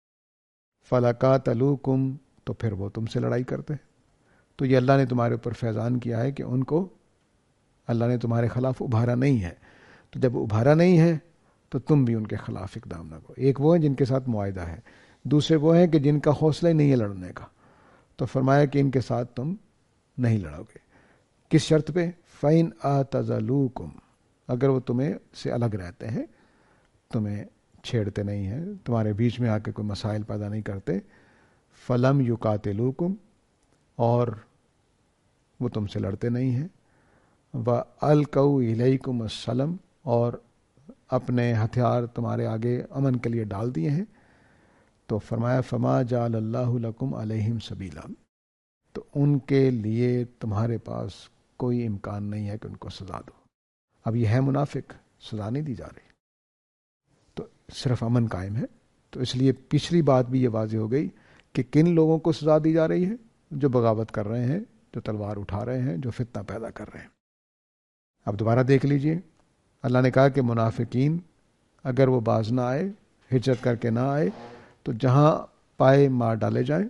فَلَقَاتَلُوكُمْ, تو پھر وہ تم سے لڑائی کرتے. تو یہ اللہ نے تمہارے اوپر فیضان کیا ہے کہ ان کو اللہ نے تمہارے خلاف ابھارا نہیں ہے. تو جب ابھارا نہیں ہے تو تم بھی ان کے خلاف اقدام نہ کرو. ایک وہ ہیں جن کے ساتھ معاہدہ ہے, دوسرے وہ ہیں کہ جن کا حوصلہ ہی نہیں ہے لڑنے کا. تو فرمایا کہ ان کے ساتھ تم نہیں لڑو گے. کس شرط پہ؟ فَإِنْ آتَزَلُوكُمْ, اگر وہ تمہیں سے الگ رہتے ہیں, تمہیں چھیڑتے نہیں ہیں, تمہارے بیچ میں آ کے کوئی مسائل پیدا نہیں کرتے. فَلَمْ يُقَاتِلُوكُمْ, اور وہ تم سے لڑتے نہیں ہیں. وَأَلْقَوْا إِلَيْكُمُ السَّلَمَ, اور اپنے ہتھیار تمہارے آگے امن کے لیے ڈال دیے ہیں. تو فرمایا فَمَا جَعَلَ اللَّهُ لَكُمْ عَلَيْهِمْ سَبِيلًا, تو ان کے لیے تمہارے پاس کوئی امکان نہیں ہے کہ ان کو سزا دو. اب یہ ہے منافق, سزا نہیں دی جا رہی, تو صرف امن قائم ہے. تو اس لیے پچھلی بات بھی یہ واضح ہو گئی کہ کن لوگوں کو سزا دی جا رہی ہے؟ جو بغاوت کر رہے ہیں, جو تلوار اٹھا رہے ہیں, جو فتنہ پیدا کر رہے ہیں. اب دوبارہ دیکھ لیجئے, اللہ نے کہا کہ منافقین اگر وہ باز نہ آئے, ہجرت کر کے نہ آئے, تو جہاں پائے مار ڈالے جائیں,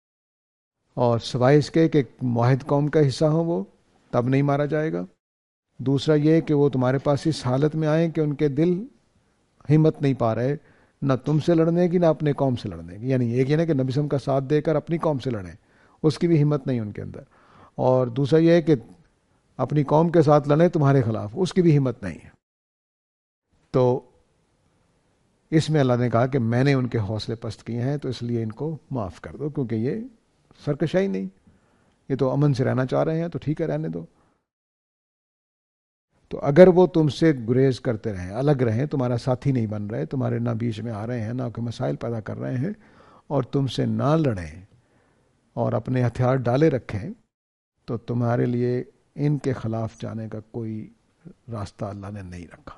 اور سوائے اس کے کہ معاہد قوم کا حصہ ہو وہ, تب نہیں مارا جائے گا. دوسرا یہ کہ وہ تمہارے پاس اس حالت میں آئیں کہ ان کے دل ہمت نہیں پا رہے نہ تم سے لڑنے کی نہ اپنے قوم سے لڑنے کی. یعنی ایک یہ نا کہ نبی وسلم کا ساتھ دے کر اپنی قوم سے لڑیں, اس کی بھی ہمت نہیں ان کے اندر. اور دوسرا یہ ہے کہ اپنی قوم کے ساتھ لڑیں تمہارے خلاف, اس کی بھی ہمت نہیں ہے. تو اس میں اللہ نے کہا کہ میں نے ان کے حوصلے پست کیے ہیں, تو اس لیے ان کو معاف کر دو, کیونکہ یہ سرکشائی نہیں, یہ تو امن سے رہنا چاہ رہے ہیں, تو ٹھیک ہے رہنے دو. تو اگر وہ تم سے گریز کرتے رہیں, الگ رہیں, تمہارا ساتھی نہیں بن رہے, تمہارے نہ بیچ میں آ رہے ہیں, نہ کوئی مسائل پیدا کر رہے ہیں, اور تم سے نہ لڑیں اور اپنے ہتھیار ڈالے رکھیں, تو تمہارے لیے ان کے خلاف جانے کا کوئی راستہ اللہ نے نہیں رکھا.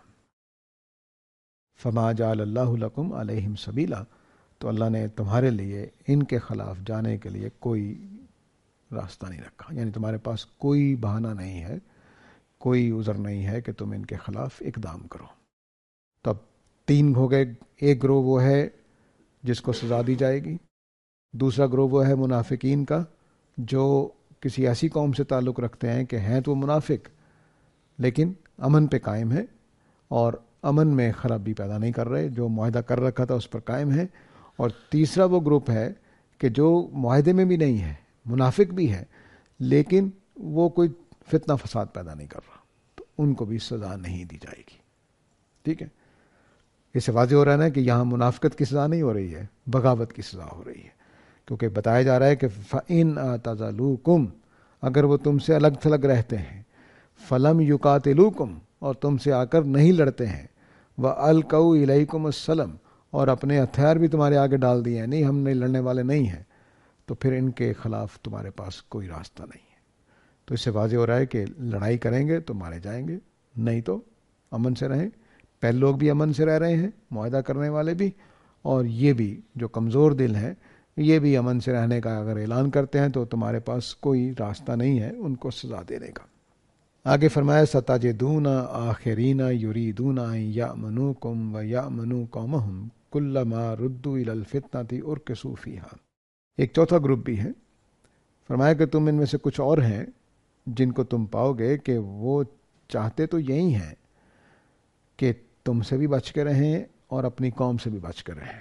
فما جعل اللہ لکم علیہم سبیلا, تو اللہ نے تمہارے لیے ان کے خلاف جانے کے لیے کوئی راستہ نہیں رکھا. یعنی تمہارے پاس کوئی بہانہ نہیں ہے, کوئی عذر نہیں ہے کہ تم ان کے خلاف اقدام کرو. تو اب تین ہو گئے. ایک گروہ وہ ہے جس کو سزا دی جائے گی, دوسرا گروہ وہ ہے منافقین کا جو کسی ایسی قوم سے تعلق رکھتے ہیں کہ ہیں تو وہ منافق لیکن امن پہ قائم ہے اور امن میں خرابی پیدا نہیں کر رہے, جو معاہدہ کر رکھا تھا اس پر قائم ہے. اور تیسرا وہ گروپ ہے کہ جو معاہدے میں بھی نہیں ہے, منافق بھی ہے, لیکن وہ کوئی فتنہ فساد پیدا نہیں کر رہا, تو ان کو بھی سزا نہیں دی جائے گی. ٹھیک ہے, اس سے واضح ہو رہا ہے نا کہ یہاں منافقت کی سزا نہیں ہو رہی ہے, بغاوت کی سزا ہو رہی ہے. کیونکہ بتایا جا رہا ہے کہ فَإِنْ آتَزَلُوكُمْ, اگر وہ تم سے الگ تھلگ رہتے ہیں, فَلَمْ يُقَاتِلُوكُمْ, اور تم سے آ کر نہیں لڑتے ہیں, وَأَلْقَوْا إِلَيْكُمُ السَّلَمَ, اور اپنے ہتھیار بھی تمہارے آگے ڈال دیے ہیں, نہیں ہم نہیں لڑنے والے نہیں ہیں, تو پھر ان کے خلاف تمہارے پاس کوئی راستہ نہیں ہے. تو اس سے واضح ہو رہا ہے کہ لڑائی کریں گے تو مارے جائیں گے, نہیں تو امن سے رہیں. پہلے لوگ بھی امن سے رہ رہے ہیں, معاہدہ کرنے والے بھی, اور یہ بھی جو کمزور دل ہیں یہ بھی امن سے رہنے کا اگر اعلان کرتے ہیں تو تمہارے پاس کوئی راستہ نہیں ہے ان کو سزا دینے کا. آگے فرمایا ستجدون آخرین یریدون ان یأمنوکم و یأمنوا قومہم کلما ردوا الی الفتنۃ ارکسوا فیہا. ایک چوتھا گروپ بھی ہے, فرمایا کہ تم ان میں سے کچھ اور ہیں جن کو تم پاؤ گے کہ وہ چاہتے تو یہی ہیں کہ تم سے بھی بچ کے رہیں اور اپنی قوم سے بھی بچ کے رہیں.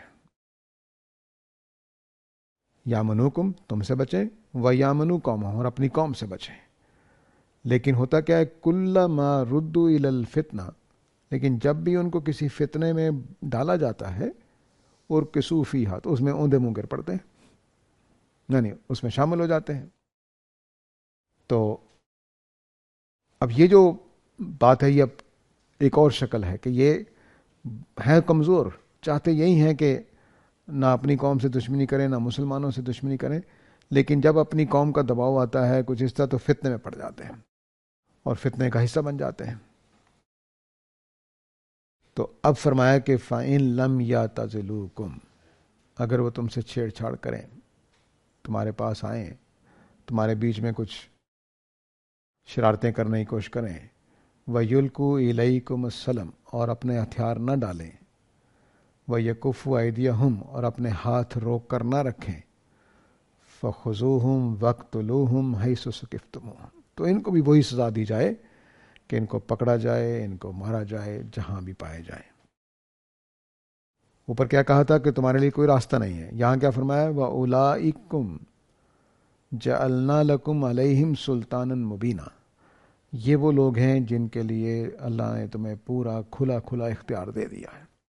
یامنوکم, تم سے بچیں, و یامنوا قومہم, اور اپنی قوم سے بچیں. لیکن ہوتا کیا ہے, کلما ردوا الی الفتنہ, لیکن جب بھی ان کو کسی فتنے میں ڈالا جاتا ہے, ارکسوا فیہا, تو اس میں اوندے منہ گر پڑتے ہیں, یعنی اس میں شامل ہو جاتے ہیں. تو اب یہ جو بات ہے یہ اب ایک اور شکل ہے کہ یہ ہیں کمزور, چاہتے یہی ہیں کہ نہ اپنی قوم سے دشمنی کریں نہ مسلمانوں سے دشمنی کریں, لیکن جب اپنی قوم کا دباؤ آتا ہے کچھ اس طرح تو فتنے میں پڑ جاتے ہیں اور فتنے کا حصہ بن جاتے ہیں. تو اب فرمایا کہ فَإِن لَمْ يَعْتَزِلُوكُمْ, اگر وہ تم سے چھیڑ چھاڑ کریں, تمہارے پاس آئیں، تمہارے بیچ میں کچھ شرارتیں کرنے کی کوشش کریں، وَيُلْقُوا إِلَيْكُمُ السَّلَمَ، اور اپنے ہتھیار نہ ڈالیں، وَيَكُفُّوا أَيْدِيَهُمْ، اور اپنے ہاتھ روک کر نہ رکھیں، فَخُذُوهُمْ وَاقْتُلُوهُمْ حَيْثُ ثَقِفْتُمُوهُمْ، تو ان کو بھی وہی سزا دی جائے کہ ان کو پکڑا جائے، ان کو مارا جائے جہاں بھی پائے جائیں۔ اوپر کیا کہا تھا کہ تمہارے لیے کوئی راستہ نہیں ہے، یہاں کیا فرمایا؟ وَأُولَئِكُمْ جَعَلْنَا لَكُمْ عَلَيْهِمْ سُلْطَانًا مُبِينًا، یہ وہ لوگ ہیں جن کے لیے اللہ نے تمہیں پورا کھلا کھلا اختیار دے دیا ہے۔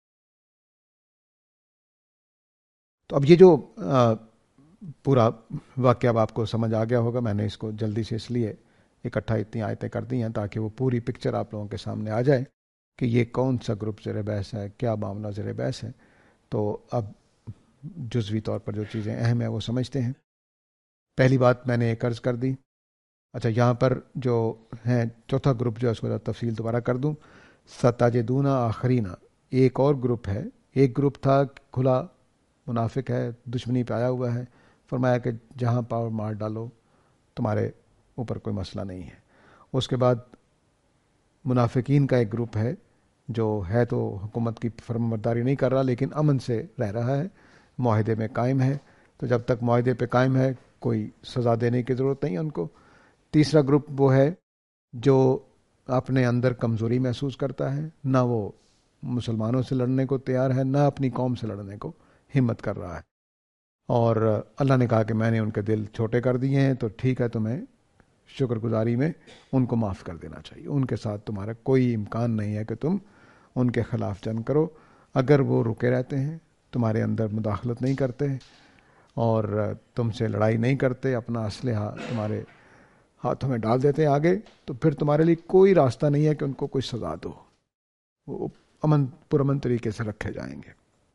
تو اب یہ جو پورا واقعہ اب آپ کو سمجھ آ گیا ہوگا، میں نے اس کو جلدی سے اس لیے اکٹھا اتنی آیتیں کر دی ہیں تاکہ وہ پوری پکچر آپ لوگوں کے سامنے آ جائے کہ یہ کون سا گروپ زیر بحث ہے، کیا معاملہ زیر بحث ہے۔ تو اب جزوی طور پر جو چیزیں اہم ہیں وہ سمجھتے ہیں۔ پہلی بات میں نے ایک عرض کر دی۔ اچھا، یہاں پر جو ہیں چوتھا گروپ جو ہے اس کو تفصیل دوبارہ کر دوں۔ ستاجدون آخرین، ایک اور گروپ ہے، ایک گروپ تھا کھلا منافق ہے، دشمنی پہ آیا ہوا ہے، فرمایا کہ جہاں پاؤ مار ڈالو، تمہارے اوپر کوئی مسئلہ نہیں ہے۔ اس کے بعد منافقین کا ایک گروپ ہے جو ہے تو حکومت کی فرمانبرداری نہیں کر رہا لیکن امن سے رہ رہا ہے، معاہدے میں قائم ہے، تو جب تک معاہدے پہ قائم ہے کوئی سزا دینے کی ضرورت نہیں ہے ان کو۔ تیسرا گروپ وہ ہے جو اپنے اندر کمزوری محسوس کرتا ہے، نہ وہ مسلمانوں سے لڑنے کو تیار ہے، نہ اپنی قوم سے لڑنے کو ہمت کر رہا ہے، اور اللہ نے کہا کہ میں نے ان کے دل چھوٹے کر دیے ہیں، تو ٹھیک ہے، تمہیں شکر گزاری میں ان کو معاف کر دینا چاہیے، ان کے ساتھ تمہارا کوئی امکان نہیں ہے کہ تم ان کے خلاف جنگ کرو۔ اگر وہ رکے رہتے ہیں، تمہارے اندر مداخلت نہیں کرتے اور تم سے لڑائی نہیں کرتے، اپنا اسلحہ تمہارے ہاتھوں میں ڈال دیتے ہیں آگے، تو پھر تمہارے لیے کوئی راستہ نہیں ہے کہ ان کو کوئی سزا دو، وہ امن پرامن طریقے سے رکھے جائیں گے۔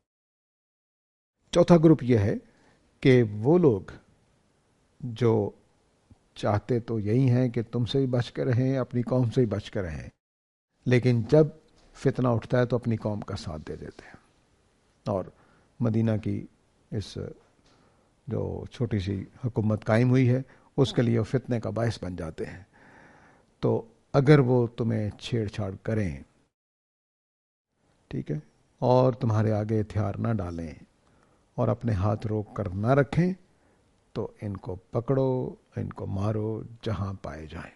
چوتھا گروپ یہ ہے کہ وہ لوگ جو چاہتے تو یہی ہیں کہ تم سے بھی بچ کے رہیں، اپنی قوم سے بھی بچ کے رہیں، لیکن جب فتنہ اٹھتا ہے تو اپنی قوم کا ساتھ دے دیتے ہیں، اور مدینہ کی اس جو چھوٹی سی حکومت قائم ہوئی ہے اس کے لیے وہ فتنے کا باعث بن جاتے ہیں۔ تو اگر وہ تمہیں چھیڑ چھاڑ کریں، ٹھیک ہے، اور تمہارے آگے ہتھیار نہ ڈالیں اور اپنے ہاتھ روک کر نہ رکھیں، تو ان کو پکڑو، ان کو مارو جہاں پائے جائیں،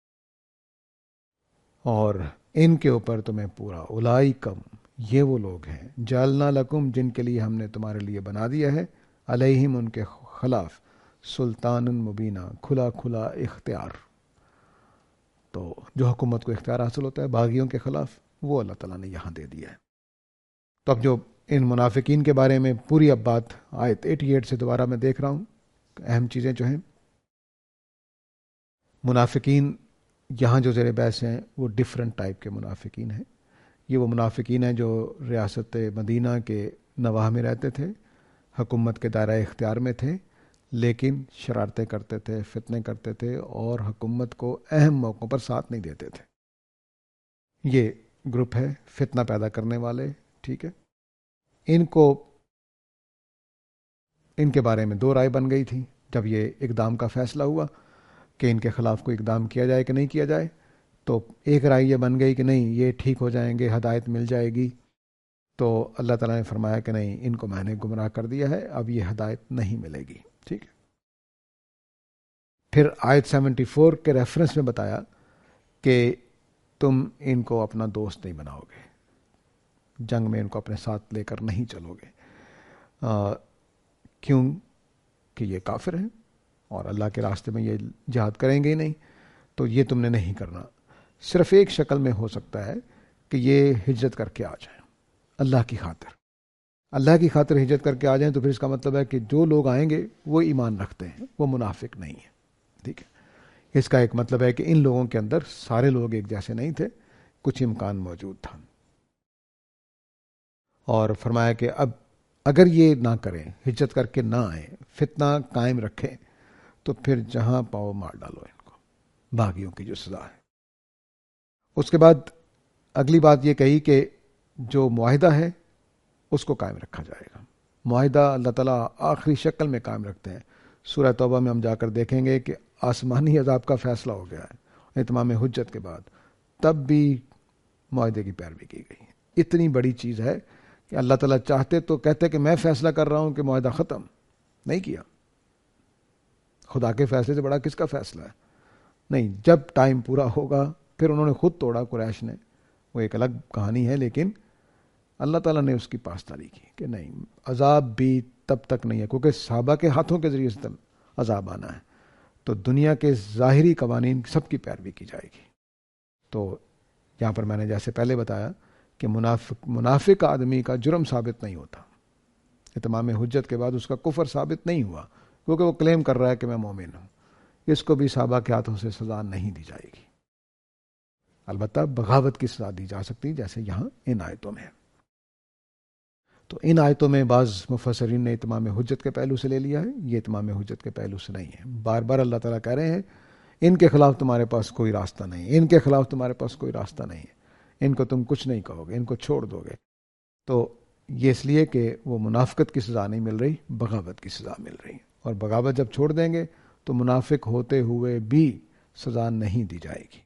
اور ان کے اوپر تمہیں پورا اولائکم، یہ وہ لوگ ہیں جعلنا لکم، جن کے لیے ہم نے تمہارے لیے بنا دیا ہے، علیہم، ان کے خلاف، سلطان مبینہ، کھلا کھلا اختیار۔ تو جو حکومت کو اختیار حاصل ہوتا ہے باغیوں کے خلاف، وہ اللہ تعالیٰ نے یہاں دے دیا ہے۔ تو اب جو ان منافقین کے بارے میں پوری اب بات آیت اٹھاسی سے دوبارہ میں دیکھ رہا ہوں، اہم چیزیں جو ہیں، منافقین یہاں جو زیر بحث ہیں وہ ڈیفرنٹ ٹائپ کے منافقین ہیں۔ یہ وہ منافقین ہیں جو ریاست مدینہ کے نواح میں رہتے تھے، حکومت کے دائرہ اختیار میں تھے، لیکن شرارتیں کرتے تھے، فتنے کرتے تھے، اور حکومت کو اہم موقعوں پر ساتھ نہیں دیتے تھے۔ یہ گروپ ہے فتنہ پیدا کرنے والے، ٹھیک ہے۔ ان کو ان کے بارے میں دو رائے بن گئی تھی جب یہ اقدام کا فیصلہ ہوا کہ ان کے خلاف کوئی اقدام کیا جائے کہ نہیں کیا جائے۔ تو ایک رائے یہ بن گئی کہ نہیں، یہ ٹھیک ہو جائیں گے، ہدایت مل جائے گی۔ تو اللہ تعالیٰ نے فرمایا کہ نہیں، ان کو میں نے گمراہ کر دیا ہے، اب یہ ہدایت نہیں ملے گی، ٹھیک ہے۔ پھر آیت سیونٹی فور کے ریفرنس میں بتایا کہ تم ان کو اپنا دوست نہیں بناؤ گے، جنگ میں ان کو اپنے ساتھ لے کر نہیں چلو گے، آ, کیوں کہ یہ کافر ہیں اور اللہ کے راستے میں یہ جہاد کریں گے ہی نہیں، تو یہ تم نے نہیں کرنا۔ صرف ایک شکل میں ہو سکتا ہے کہ یہ ہجرت کر کے آ جائیں اللہ کی خاطر، اللہ کی خاطر ہجرت کر کے آ جائیں، تو پھر اس کا مطلب ہے کہ جو لوگ آئیں گے وہ ایمان رکھتے ہیں، وہ منافق نہیں ہیں، ٹھیک ہے۔ اس کا ایک مطلب ہے کہ ان لوگوں کے اندر سارے لوگ ایک جیسے نہیں تھے، کچھ امکان موجود تھا۔ اور فرمایا کہ اب اگر یہ نہ کریں، ہجرت کر کے نہ آئیں، فتنہ قائم رکھیں، تو پھر جہاں پاؤ مار ڈالو ان کو، باغیوں کی جو سزا ہے۔ اس کے بعد اگلی بات یہ کہی کہ جو معاہدہ ہے اس کو قائم رکھا جائے گا۔ معاہدہ اللہ تعالیٰ آخری شکل میں قائم رکھتے ہیں، سورہ توبہ میں ہم جا کر دیکھیں گے کہ آسمانی عذاب کا فیصلہ ہو گیا ہے اتمام حجت کے بعد، تب بھی معاہدے کی پیروی کی گئی. اتنی بڑی چیز ہے کہ اللہ تعالیٰ چاہتے تو کہتے کہ میں فیصلہ کر رہا ہوں کہ معاہدہ ختم، نہیں کیا. خدا کے فیصلے سے بڑا کس کا فیصلہ ہے؟ نہیں، جب ٹائم پورا ہوگا پھر انہوں نے خود توڑا قریش نے، وہ ایک الگ کہانی ہے، لیکن اللہ تعالیٰ نے اس کی پاسداری کی کہ نہیں، عذاب بھی تب تک نہیں ہے، کیونکہ صحابہ کے ہاتھوں کے ذریعے سے عذاب آنا ہے، تو دنیا کے ظاہری قوانین سب کی پیروی کی جائے گی. تو یہاں پر میں نے جیسے پہلے بتایا کہ منافق منافق آدمی کا جرم ثابت نہیں ہوتا، اتمام حجت کے بعد اس کا کفر ثابت نہیں ہوا، کیونکہ وہ کلیم کر رہا ہے کہ میں مومن ہوں. اس کو بھی صحابہ کے ہاتھوں سے سزا نہیں دی جائے گی، البتہ بغاوت کی سزا دی جا سکتی جیسے یہاں ان آیتوں میں. تو ان آیتوں میں بعض مفسرین نے اتمام حجت کے پہلو سے لے لیا ہے، یہ اتمام حجت کے پہلو سے نہیں ہے. بار بار اللہ تعالیٰ کہہ رہے ہیں ان کے خلاف تمہارے پاس کوئی راستہ نہیں، ان کے خلاف تمہارے پاس کوئی راستہ نہیں ہے، ان کو تم کچھ نہیں کہو گے، ان کو چھوڑ دو گے. تو یہ اس لیے کہ وہ منافقت کی سزا نہیں مل رہی، بغاوت کی سزا مل رہی، اور بغاوت جب چھوڑ دیں گے تو منافق ہوتے ہوئے بھی سزا نہیں دی جائے گی.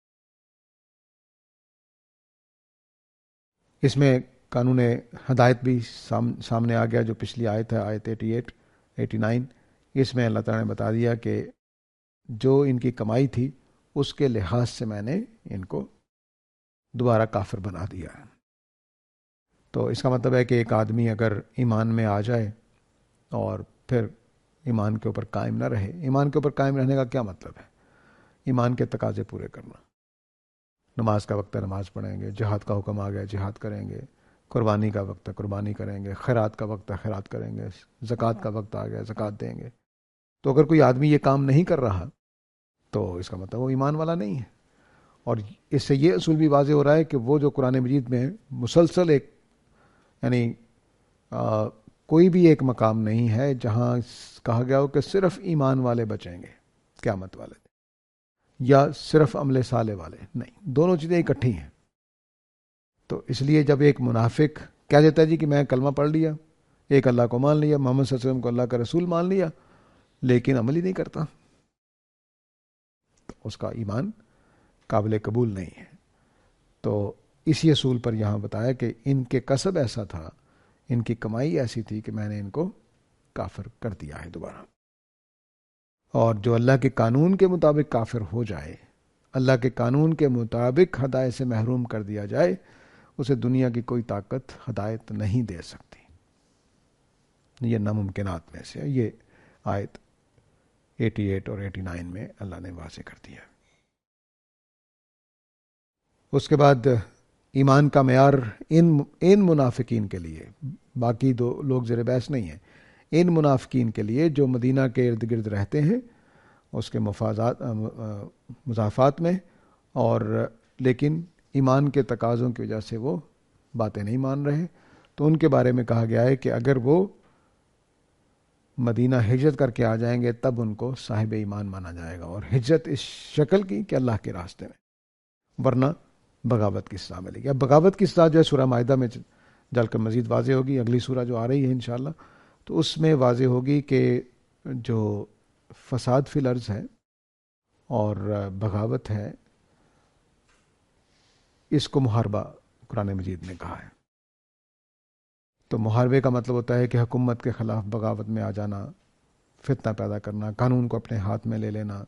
اس میں قانون ہدایت بھی سامنے آ گیا، جو پچھلی آیت ہے، آیت اٹھاسی اٹھاسی. اس میں اللہ تعالیٰ نے بتا دیا کہ جو ان کی کمائی تھی اس کے لحاظ سے میں نے ان کو دوبارہ کافر بنا دیا ہے. تو اس کا مطلب ہے کہ ایک آدمی اگر ایمان میں آ جائے اور پھر ایمان کے اوپر قائم نہ رہے، ایمان کے اوپر قائم رہنے کا کیا مطلب ہے؟ ایمان کے تقاضے پورے کرنا. نماز کا وقت ہے نماز پڑھیں گے، جہاد کا حکم آ گیا جہاد کریں گے، قربانی کا وقت ہے قربانی کریں گے، خیرات کا وقت ہے خیرات کریں گے، زکوٰۃ کا وقت آ گیا زکوٰۃ دیں گے. تو اگر کوئی آدمی یہ کام نہیں کر رہا تو اس کا مطلب وہ ایمان والا نہیں ہے. اور اس سے یہ اصول بھی واضح ہو رہا ہے کہ وہ جو قرآن مجید میں مسلسل ایک یعنی آ, کوئی بھی ایک مقام نہیں ہے جہاں کہا گیا ہو کہ صرف ایمان والے بچیں گے قیامت والے یا صرف عمل صالح والے، نہیں، دونوں چیزیں اکٹھی ہیں. تو اس لیے جب ایک منافق کہہ دیتا ہے جی کہ میں کلمہ پڑھ لیا، ایک اللہ کو مان لیا، محمد صلی اللہ علیہ وسلم کو اللہ کا رسول مان لیا، لیکن عمل ہی نہیں کرتا، تو اس کا ایمان قابل قبول نہیں ہے. تو اسی اصول پر یہاں بتایا کہ ان کے کسب ایسا تھا، ان کی کمائی ایسی تھی کہ میں نے ان کو کافر کر دیا ہے دوبارہ. اور جو اللہ کے قانون کے مطابق کافر ہو جائے، اللہ کے قانون کے مطابق ہدایت سے محروم کر دیا جائے، اسے دنیا کی کوئی طاقت ہدایت نہیں دے سکتی. یہ ناممکنات میں سے یہ آیت اٹھاسی اور ننانوے میں اللہ نے واضح کر دیا. اس کے بعد ایمان کا معیار ان ان منافقین کے لیے، باقی دو لوگ زیر بحث نہیں ہیں، ان منافقین کے لیے جو مدینہ کے ارد گرد رہتے ہیں اس کے مفاضات مضافات میں، اور لیکن ایمان کے تقاضوں کی وجہ سے وہ باتیں نہیں مان رہے، تو ان کے بارے میں کہا گیا ہے کہ اگر وہ مدینہ ہجرت کر کے آ جائیں گے تب ان کو صاحب ایمان مانا جائے گا، اور ہجرت اس شکل کی کہ اللہ کے راستے میں، ورنہ بغاوت کی سزا ملے گی. اب بغاوت کی سزا جو ہے سورہ مائدہ میں جل کر مزید واضح ہوگی، اگلی سورہ جو آ رہی ہے انشاءاللہ تو اس میں واضح ہوگی کہ جو فساد فی الارض ہے اور بغاوت ہے، اس کو محاربہ قرآن مجید نے کہا ہے. تو محاربے کا مطلب ہوتا ہے کہ حکومت کے خلاف بغاوت میں آ جانا، فتنہ پیدا کرنا، قانون کو اپنے ہاتھ میں لے لینا،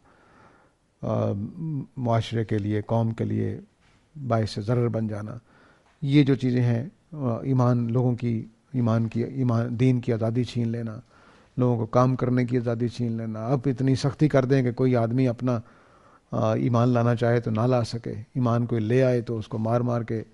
معاشرے کے لیے، قوم کے لیے باعث ضرر بن جانا. یہ جو چیزیں ہیں، ایمان لوگوں کی ایمان کی ایمان دین کی آزادی چھین لینا، لوگوں کو کام کرنے کی آزادی چھین لینا. اب اتنی سختی کر دیں کہ کوئی آدمی اپنا ایمان لانا چاہے تو نہ لا سکے، ایمان کوئی لے آئے تو اس کو مار مار کے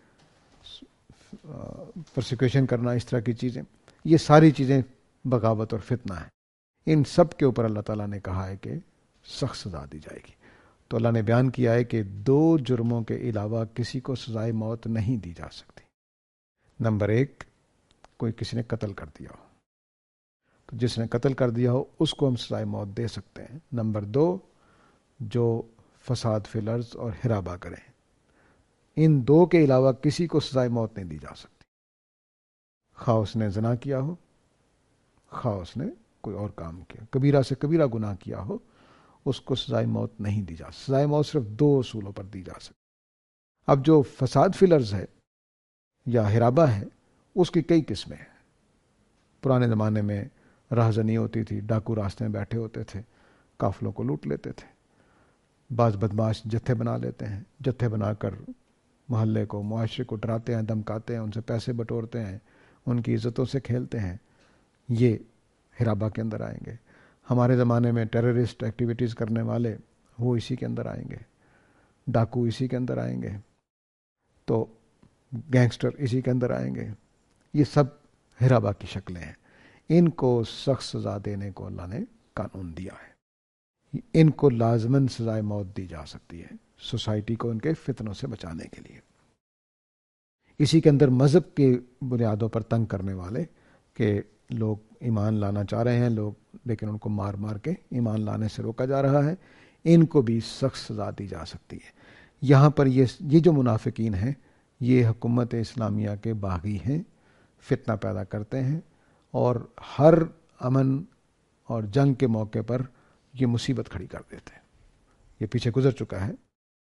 پرسیکیوشن کرنا، اس طرح کی چیزیں، یہ ساری چیزیں بغاوت اور فتنہ ہیں. ان سب کے اوپر اللہ تعالیٰ نے کہا ہے کہ سخت سزا دی جائے گی. تو اللہ نے بیان کیا ہے کہ دو جرموں کے علاوہ کسی کو سزائے موت نہیں دی جا سکتی. نمبر ایک، کوئی کسی نے قتل کر دیا ہو، تو جس نے قتل کر دیا ہو اس کو ہم سزائے موت دے سکتے ہیں. نمبر دو، جو فساد فی الارض اور ہرابہ کریں، ان دو کے علاوہ کسی کو سزائے موت نہیں دی جا سکتی، خواہ اس نے زنا کیا ہو، خواہ اس نے کوئی اور کام کیا، کبیرہ سے کبیرہ گناہ کیا ہو، اس کو سزائے موت نہیں دی جا سکتی. سزائے موت صرف دو اصولوں پر دی جا سکتی. اب جو فساد فی الارض ہے یا ہرابہ ہے، اس کی کئی قسمیں ہیں. پرانے زمانے میں راہزنی ہوتی تھی، ڈاکو راستے میں بیٹھے ہوتے تھے، قافلوں کو لوٹ لیتے تھے. بعض بدماش جتھے بنا لیتے ہیں، جتھے بنا کر محلے کو، معاشرے کو ڈراتے ہیں، دھمکاتے ہیں، ان سے پیسے بٹورتے ہیں، ان کی عزتوں سے کھیلتے ہیں. یہ ہرابہ کے اندر آئیں گے. ہمارے زمانے میں ٹیررسٹ ایکٹیویٹیز کرنے والے وہ اسی کے اندر آئیں گے، ڈاکو اسی کے اندر آئیں گے، تو گینگسٹر اسی کے اندر آئیں گے. یہ سب ہرابہ کی شکلیں ہیں. ان کو سخت سزا دینے کو اللہ نے قانون دیا ہے. ان کو لازماً سزائے موت دی جا سکتی ہے سوسائٹی کو ان کے فتنوں سے بچانے کے لیے. اسی کے اندر مذہب کی بنیادوں پر تنگ کرنے والے کہ لوگ ایمان لانا چاہ رہے ہیں لوگ، لیکن ان کو مار مار کے ایمان لانے سے روکا جا رہا ہے، ان کو بھی سخت سزا دی جا سکتی ہے. یہاں پر یہ یہ جو منافقین ہیں یہ حکومت اسلامیہ کے باغی ہیں، فتنہ پیدا کرتے ہیں، اور ہر امن اور جنگ کے موقع پر یہ مصیبت کھڑی کر دیتے ہیں. یہ پیچھے گزر چکا ہے.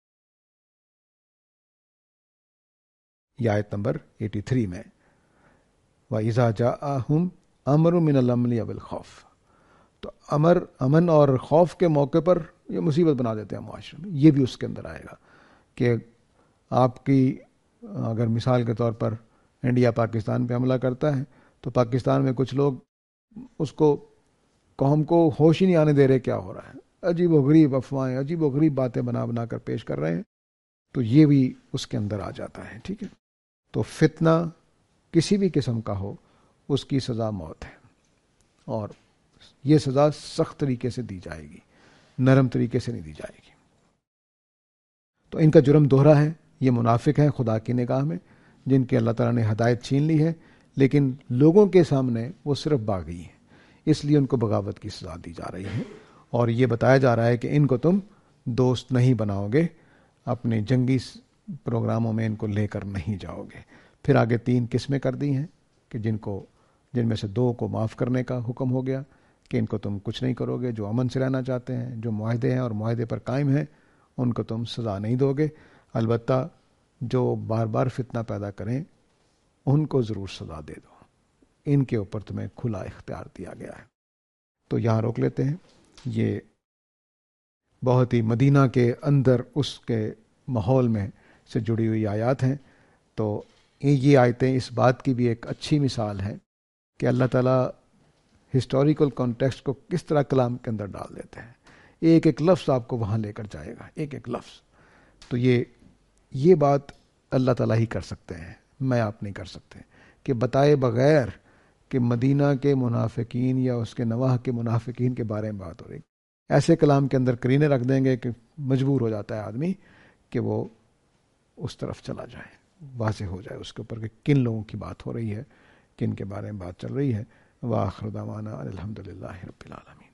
یہ آیت نمبر تراسی میں، وَإِذَا جَاءَهُمْ أَمْرٌ مِّنَ الْأَمْنِ أَوِ الْخَوْفِ، تو امر امن اور خوف کے موقع پر یہ مصیبت بنا دیتے ہیں معاشرے میں. یہ بھی اس کے اندر آئے گا کہ آپ کی اگر مثال کے طور پر انڈیا پاکستان پہ حملہ کرتا ہے تو پاکستان میں کچھ لوگ اس کو قوم کو ہوش ہی نہیں آنے دے رہے کیا ہو رہا ہے، عجیب و غریب افواہیں، عجیب و غریب باتیں بنا بنا کر پیش کر رہے ہیں. تو یہ بھی اس کے اندر آ جاتا ہے. ٹھیک ہے، تو فتنہ کسی بھی قسم کا ہو اس کی سزا موت ہے، اور یہ سزا سخت طریقے سے دی جائے گی، نرم طریقے سے نہیں دی جائے گی. تو ان کا جرم دوہرا ہے. یہ منافق ہیں خدا کی نگاہ میں، جن کی اللہ تعالیٰ نے ہدایت چھین لی ہے، لیکن لوگوں کے سامنے وہ صرف باغی ہیں، اس لیے ان کو بغاوت کی سزا دی جا رہی ہے. اور یہ بتایا جا رہا ہے کہ ان کو تم دوست نہیں بناؤ گے، اپنے جنگی پروگراموں میں ان کو لے کر نہیں جاؤ گے. پھر آگے تین قسمیں کر دی ہیں کہ جن کو جن میں سے دو کو معاف کرنے کا حکم ہو گیا کہ ان کو تم کچھ نہیں کرو گے. جو امن سے رہنا چاہتے ہیں، جو معاہدے ہیں اور معاہدے پر قائم ہیں، ان کو تم سزا نہیں دو گے. البتہ جو بار بار فتنہ پیدا کریں ان کو ضرور سزا دے دو. ان کے اوپر تمہیں کھلا اختیار دیا گیا ہے. تو یہاں روک لیتے ہیں. یہ بہت ہی مدینہ کے اندر اس کے ماحول میں سے جڑی ہوئی آیات ہیں. تو یہ آیتیں اس بات کی بھی ایک اچھی مثال ہے کہ اللہ تعالیٰ ہسٹوریکل کانٹیکسٹ کو کس طرح کلام کے اندر ڈال دیتے ہیں. ایک ایک لفظ آپ کو وہاں لے کر جائے گا، ایک ایک لفظ. تو یہ یہ بات اللہ تعالیٰ ہی کر سکتے ہیں، میں آپ نہیں کر سکتے، کہ بتائے بغیر کہ مدینہ کے منافقین یا اس کے نواح کے منافقین کے بارے میں بات ہو رہی. ایسے کلام کے اندر کرینے رکھ دیں گے کہ مجبور ہو جاتا ہے آدمی کہ وہ اس طرف چلا جائے، واضح ہو جائے اس کے اوپر کہ کن لوگوں کی بات ہو رہی ہے، کن کے بارے میں بات چل رہی ہے. وآخر دعوانا الحمدللہ رب العالمین.